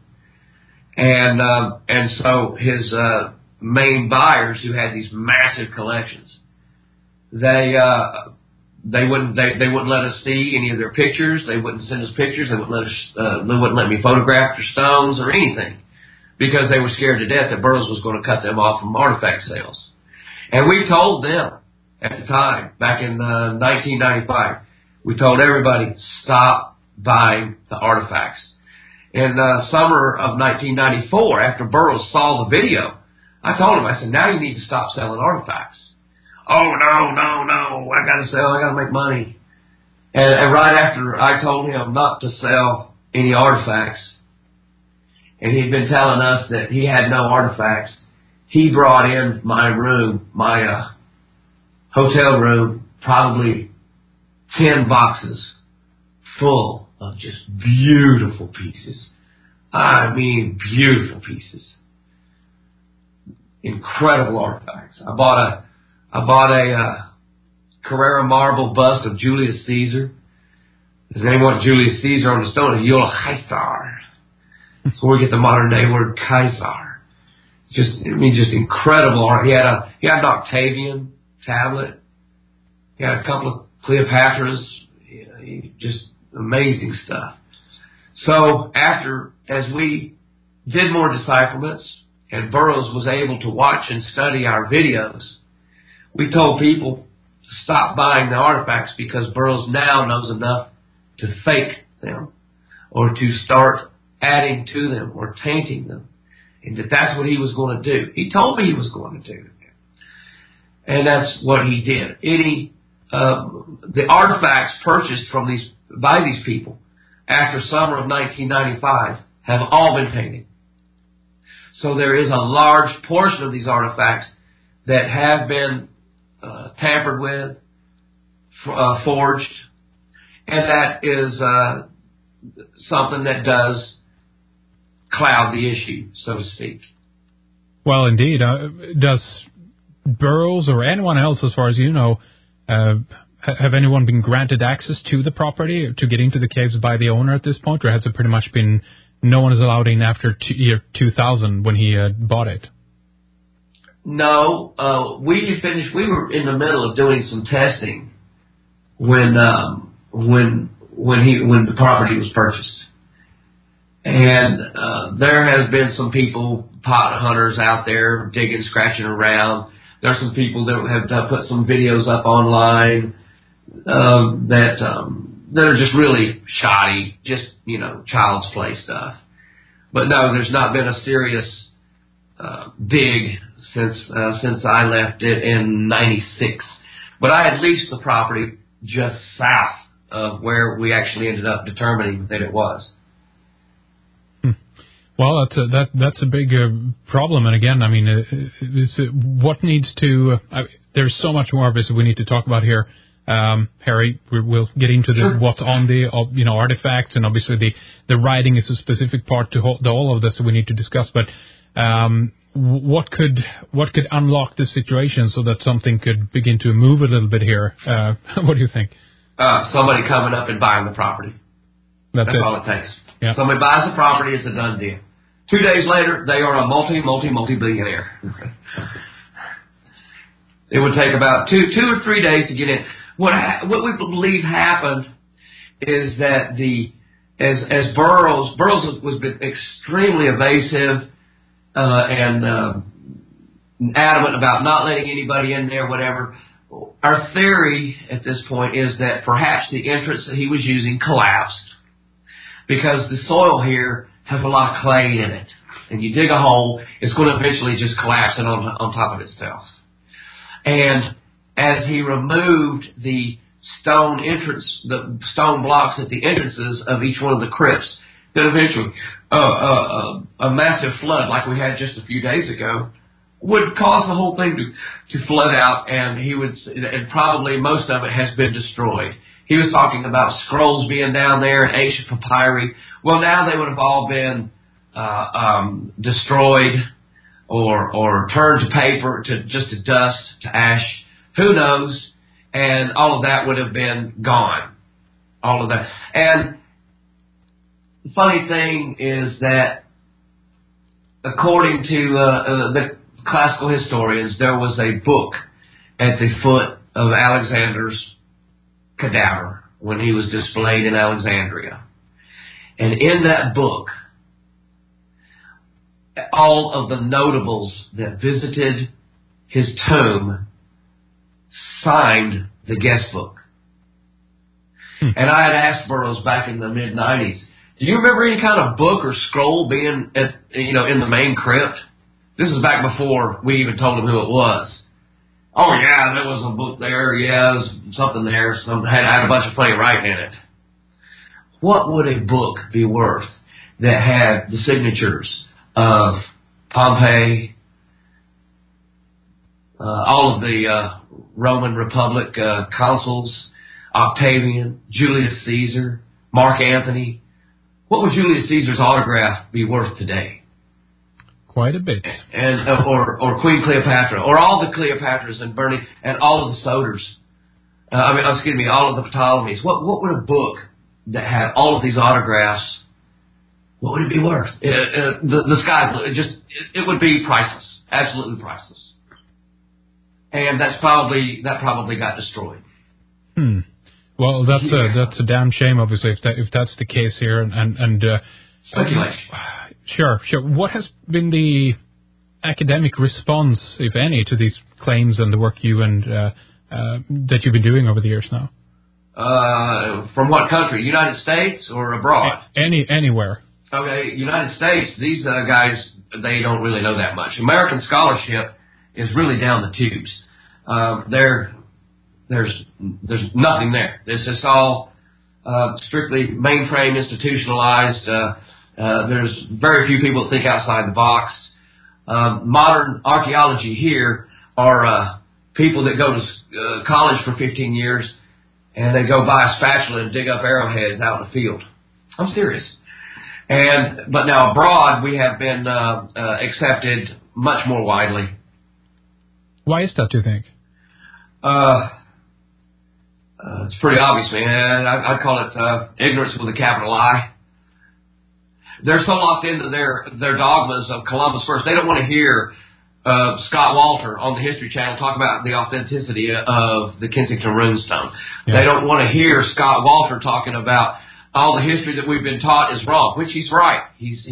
And so his main buyers, who had these massive collections, they wouldn't let us see any of their pictures. They wouldn't send us pictures. They wouldn't let me photograph their stones or anything, because they were scared to death that Burroughs was going to cut them off from artifact sales. And we told them at the time, back in 1995, we told everybody, stop buying the artifacts. In summer of 1994, after Burroughs saw the video, I told him, I said, now you need to stop selling artifacts. Oh, no, I got to make money. And right after I told him not to sell any artifacts, and he'd been telling us that he had no artifacts, he brought in my hotel room, probably 10 boxes full of just beautiful pieces. I mean, beautiful pieces. Incredible artifacts. I bought a Carrara marble bust of Julius Caesar. His name wasn't Julius Caesar on the stone, it's Julius Caesar. That's where we get the modern day word Kaiser. just incredible art. He had an Octavian tablet. He had a couple of Cleopatras. Just amazing stuff. So as we did more decipherments and Burroughs was able to watch and study our videos, we told people to stop buying the artifacts because Burroughs now knows enough to fake them or to start adding to them or tainting them. And that's what he was going to do. He told me he was going to do. And that's what he did. The artifacts purchased by these people after summer of 1995 have all been tainted. So there is a large portion of these artifacts that have been tampered with, forged, and that is something that does cloud the issue, so to speak. Well, indeed. Does Burroughs or anyone else, as far as you know, have anyone been granted access to the property, to get into the caves by the owner at this point, or has it pretty much been no one is allowed in after year 2000 when he bought it? No, we were in the middle of doing some testing when the property was purchased. And there has been some people, pot hunters out there, digging, scratching around. There are some people that have put some videos up online that are just really shoddy, just, child's play stuff. But no, there's not been a serious dig since I left it in '96. But I had leased the property just south of where we actually ended up determining that it was. Well, that's a big problem, and again, I mean, what needs to? There's so much more obviously we need to talk about here, Harry. We'll get into what's on the artifacts, and obviously the writing is a specific part to all of this that we need to discuss. But what could unlock the situation so that something could begin to move a little bit here? What do you think? Somebody coming up and buying the property. That's all it takes. Yeah. Somebody buys the property, it's a done deal. 2 days later, they are a multi-billionaire. It would take about two or 3 days to get in. What we believe happened is that as Burroughs was extremely evasive and adamant about not letting anybody in there, whatever. Our theory at this point is that perhaps the entrance that he was using collapsed because the soil here has a lot of clay in it. And you dig a hole, it's going to eventually just collapse on top of itself. And as he removed the stone entrance, the stone blocks at the entrances of each one of the crypts, then eventually a massive flood like we had just a few days ago would cause the whole thing to flood out, and probably most of it has been destroyed. He was talking about scrolls being down there and ancient papyri. Well, now they would have all been destroyed or turned to paper, to dust, to ash. Who knows? And all of that would have been gone. All of that. And the funny thing is that, according to the classical historians, there was a book at the foot of Alexander's cadaver when he was displayed in Alexandria. And in that book, all of the notables that visited his tomb signed the guest book. And I had asked Burroughs back in the mid-'90s, do you remember any kind of book or scroll being in the main crypt? This is back before we even told him who it was. Oh yeah, there was a book there. Yeah, there was something there. Had a bunch of funny writing in it. What would a book be worth that had the signatures of Pompey, all of the Roman Republic consuls, Octavian, Julius Caesar, Mark Antony? What would Julius Caesar's autograph be worth today? Quite a bit. And or Queen Cleopatra, or all the Cleopatras and Bernie, and all of the Soders. All of the Ptolemies. What would a book that had all of these autographs what would it be worth? The sky, it would be priceless, absolutely priceless. And that probably got destroyed. Well, that's a damn shame, obviously, if that's the case here. And speculation. Sure. What has been the academic response, if any, to these claims and the work you and that you've been doing over the years now? From what country? United States or abroad? Anywhere. Okay, United States. These guys, they don't really know that much. American scholarship is really down the tubes. There's nothing there. This is all strictly mainframe institutionalized. There's very few people that think outside the box. Modern archaeology here are people that go to college for 15 years and they go buy a spatula and dig up arrowheads out in the field. I'm serious. But now abroad we have been accepted much more widely. Why is that, do you think? It's pretty obvious, man. I'd call it ignorance with a capital I. They're so locked into their dogmas of Columbus first. They don't want to hear Scott Walter on the History Channel talk about the authenticity of the Kensington Runestone. Yeah. They don't want to hear Scott Walter talking about all the history that we've been taught is wrong, which he's right. He's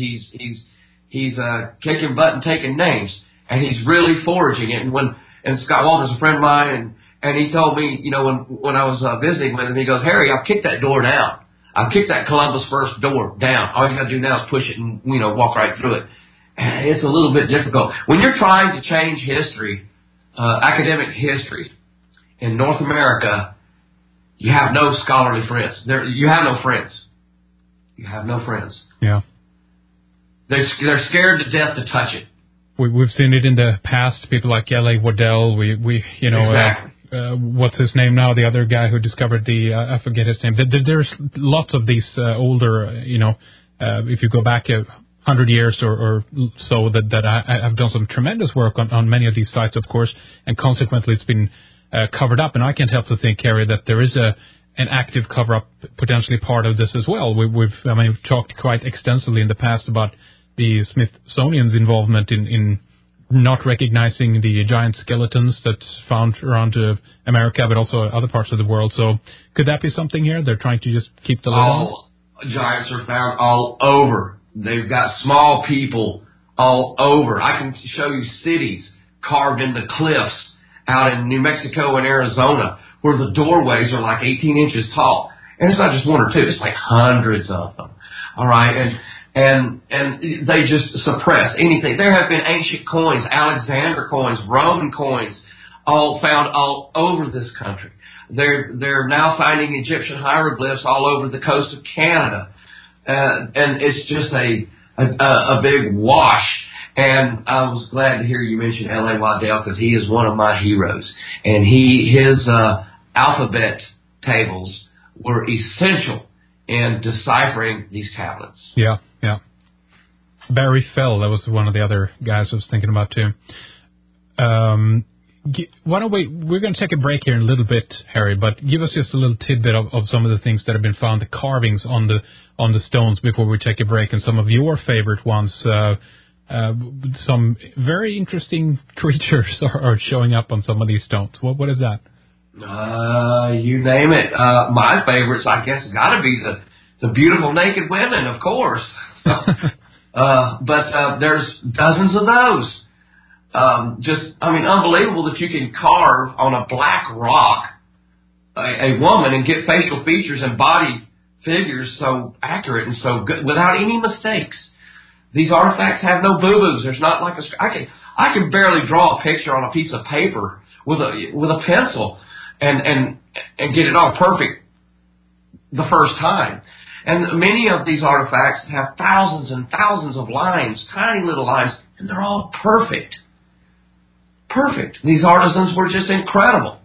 kicking butt and taking names, and he's really foraging it. And Scott Walter's a friend of mine, and he told me, when I was visiting with him, he goes, Harry, I've kicked that door down. I've kicked that Columbus first door down. All you got to do now is push it and, walk right through it. And it's a little bit difficult. When you're trying to change history, academic history in North America, you have no scholarly friends. You have no friends. You have no friends. Yeah. They're scared to death to touch it. We've seen it in the past. People like L.A. Waddell. Exactly. What's his name now? The other guy who discovered I forget his name. There's lots of these older, if you go back 100 years or so, that I've done some tremendous work on many of these sites, of course, and consequently it's been covered up. And I can't help to think, Harry, that there is an active cover-up potentially part of this as well. We've talked quite extensively in the past about the Smithsonian's involvement in not recognizing the giant skeletons that's found around America, but also other parts of the world. So could that be something here? They're trying to just keep the lid on? Giants are found all over. They've got small people all over. I can show you cities carved in the cliffs out in New Mexico and Arizona where the doorways are like 18 inches tall. And it's not just one or two. It's like hundreds of them. All right. And they just suppress anything. There have been ancient coins, Alexander coins, Roman coins, all found all over this country. They're now finding Egyptian hieroglyphs all over the coast of Canada, and it's just a big wash. And I was glad to hear you mention L.A. Waddell because he is one of my heroes, and his alphabet tables were essential in deciphering these tablets. Yeah. Barry Fell, that was one of the other guys I was thinking about too. Why don't we're going to take a break here in a little bit, Harry, but give us just a little tidbit of some of the things that have been found, the carvings on the stones before we take a break, and some of your favorite ones. Some very interesting creatures are showing up on some of these stones. What is that? You name it. My favorites, I guess, got to be the beautiful naked women, of course. But there's dozens of those. Unbelievable that you can carve on a black rock a woman and get facial features and body figures so accurate and so good without any mistakes. These artifacts have no boo-boos. There's not like I can barely draw a picture on a piece of paper with a pencil and get it all perfect the first time. And many of these artifacts have thousands and thousands of lines, tiny little lines, and they're all perfect. Perfect. These artisans were just incredible.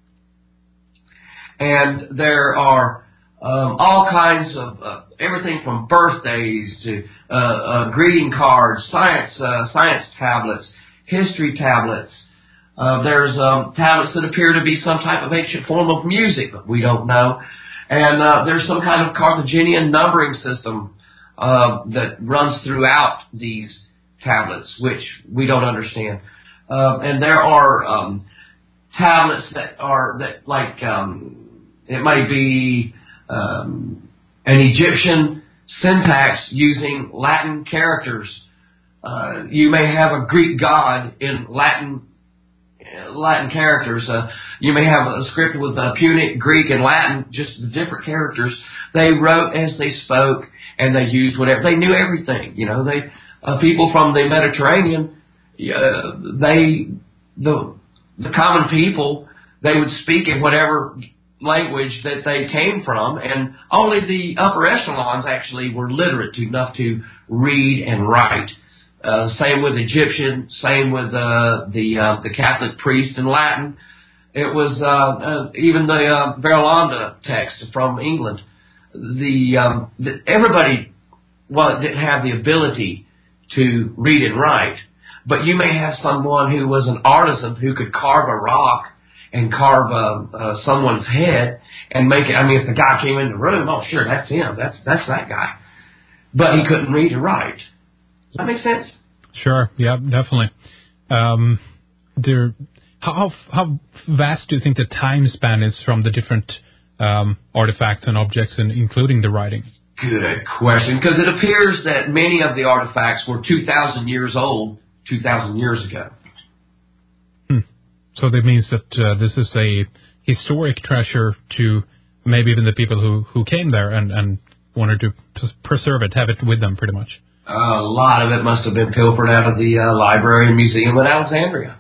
And there are all kinds of everything from birthdays to greeting cards, science tablets, history tablets. There's tablets that appear to be some type of ancient form of music, but we don't know. And there's some kind of Carthaginian numbering system that runs throughout these tablets, which we don't understand. And there are tablets it may be an Egyptian syntax using Latin characters. You may have a Greek god in Latin characters. You may have a script with Punic, Greek, and Latin, just the different characters. They wrote as they spoke, and they used whatever. They knew everything. They people from the Mediterranean, the common people, they would speak in whatever language that they came from, and only the upper echelons actually were literate enough to read and write. Same with Egyptian, same with the Catholic priest in Latin. It was even the Verolanda text from England. Everybody didn't have the ability to read and write, but you may have someone who was an artisan who could carve a rock and carve someone's head and make it. I mean, if the guy came in the room, oh sure, that's him. That's that guy. But he couldn't read or write. Does that make sense? Sure. Yeah, definitely. How vast do you think the time span is from the different artifacts and objects, and including the writing? Good question, because it appears that many of the artifacts were 2,000 years old 2,000 years ago. So that means that this is a historic treasure to maybe even the people who came there and wanted to preserve it, have it with them pretty much. A lot of it must have been pilfered out of the library and museum in Alexandria.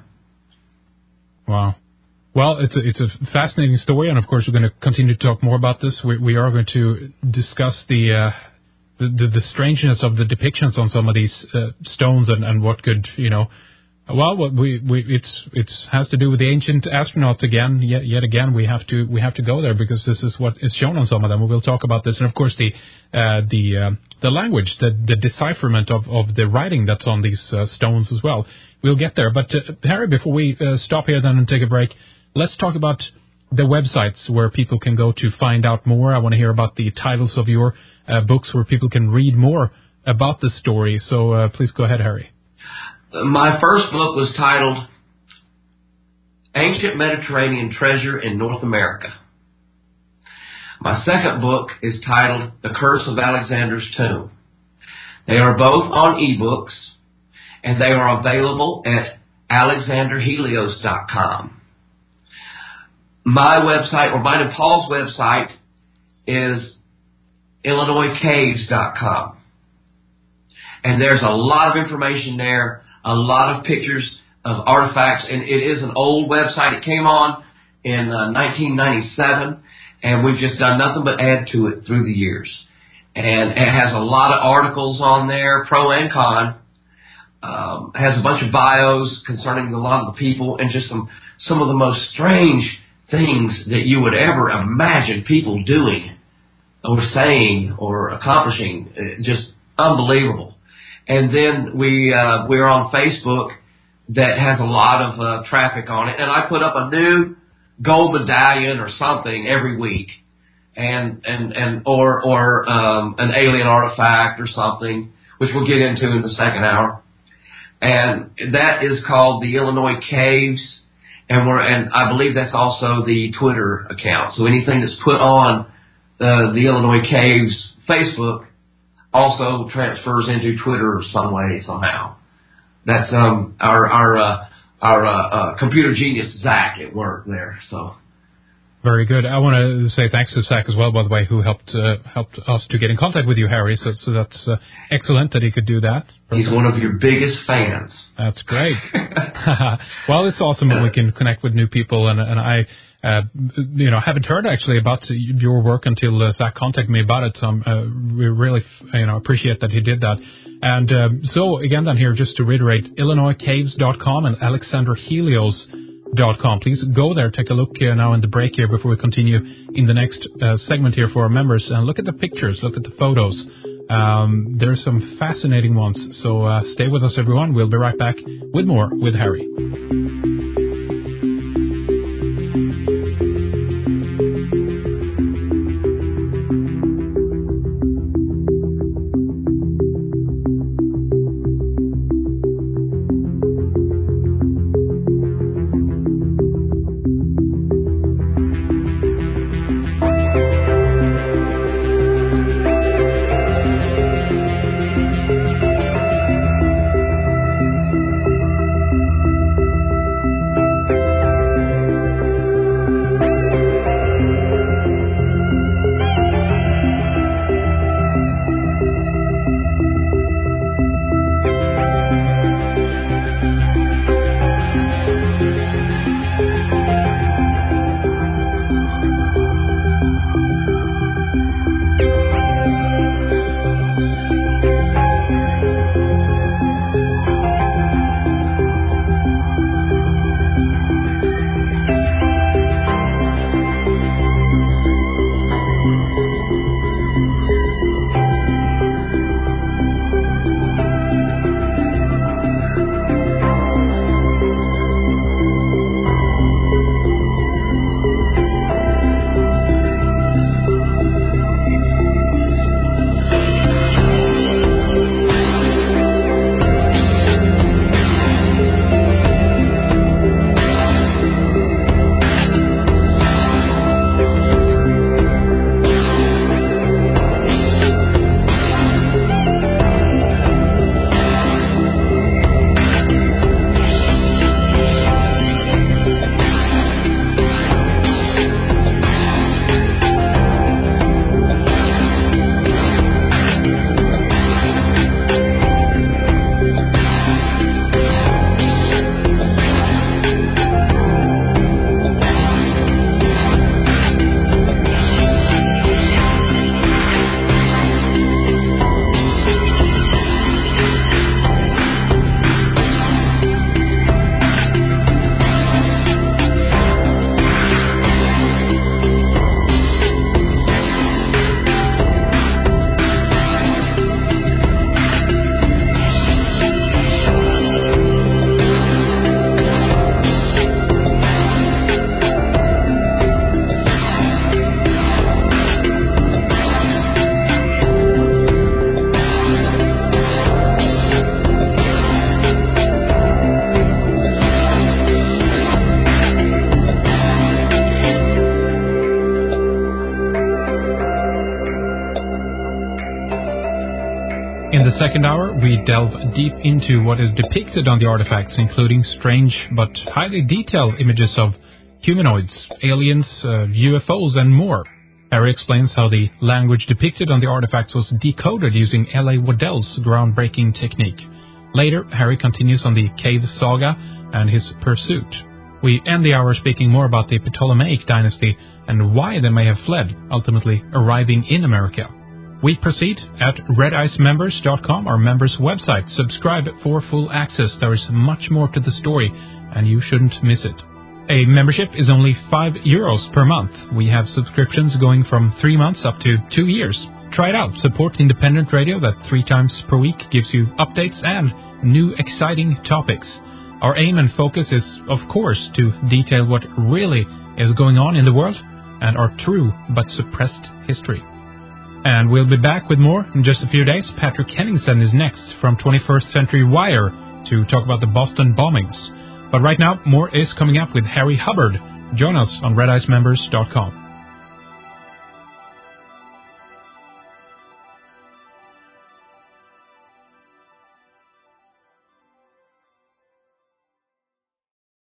Wow. Well, it's a fascinating story, and of course we're going to continue to talk more about this. We are going to discuss the strangeness of the depictions on some of these stones and what could, well, it has to do with the ancient astronauts again. Yet again, we have to go there because this is what is shown on some of them. We will talk about this, and of course the language, the decipherment of the writing that's on these stones as well. We'll get there. But Harry, before we stop here then and take a break, let's talk about the websites where people can go to find out more. I want to hear about the titles of your books where people can read more about the story. So please go ahead, Harry. My first book was titled Ancient Mediterranean Treasure in North America. My second book is titled The Curse of Alexander's Tomb. They are both on ebooks, and they are available at alexanderhelios.com. My website, or mine and Paul's website, is illinoiscaves.com. And there's a lot of information there, a lot of pictures of artifacts, and it is an old website. It came on in 1997, and we've just done nothing but add to it through the years. And it has a lot of articles on there, pro and con. Has a bunch of bios concerning a lot of the people, and just some of the most strange things that you would ever imagine people doing or saying or accomplishing. Just unbelievable. And then we're on Facebook that has a lot of traffic on it, and I put up a new gold medallion or something every week, and or an alien artifact or something, which we'll get into in the second hour. And that is called the Illinois Caves, and I believe that's also the Twitter account. So anything that's put on the Illinois Caves Facebook also transfers into Twitter some way, somehow. That's our computer genius Zach at work there. So very good. I want to say thanks to Zach as well, by the way, who helped us to get in contact with you, Harry. So that's excellent that he could do that. He's one of your biggest fans. That's great. Well, it's awesome that we can connect with new people, and I haven't heard actually about your work until Zach contacted me about it. So we really appreciate that he did that. And so again, then here, just to reiterate, illinoiscaves.com and alexanderhelios.com. Please go there, take a look now in the break here before we continue in the next segment here for our members, and look at the pictures, look at the photos. There's some fascinating ones. So stay with us, everyone. We'll be right back with more with Harry. second hour, we delve deep into what is depicted on the artifacts, including strange but highly detailed images of humanoids, aliens, UFOs, and more. Harry explains how the language depicted on the artifacts was decoded using L.A. Waddell's groundbreaking technique. Later, Harry continues on the cave saga and his pursuit. We end the hour speaking more about the Ptolemaic dynasty and why they may have fled, ultimately arriving in America. We proceed at redicemembers.com, our members' website. Subscribe for full access. There is much more to the story, and you shouldn't miss it. A membership is only €5 per month. We have subscriptions going from 3 months up to 2 years. Try it out. Support independent radio that 3 times per week gives you updates and new exciting topics. Our aim and focus is, of course, to detail what really is going on in the world and our true but suppressed history. And we'll be back with more in just a few days. Patrick Henningsen is next from 21st Century Wire to talk about the Boston bombings. But right now, more is coming up with Harry Hubbard. Join us on redicemembers.com.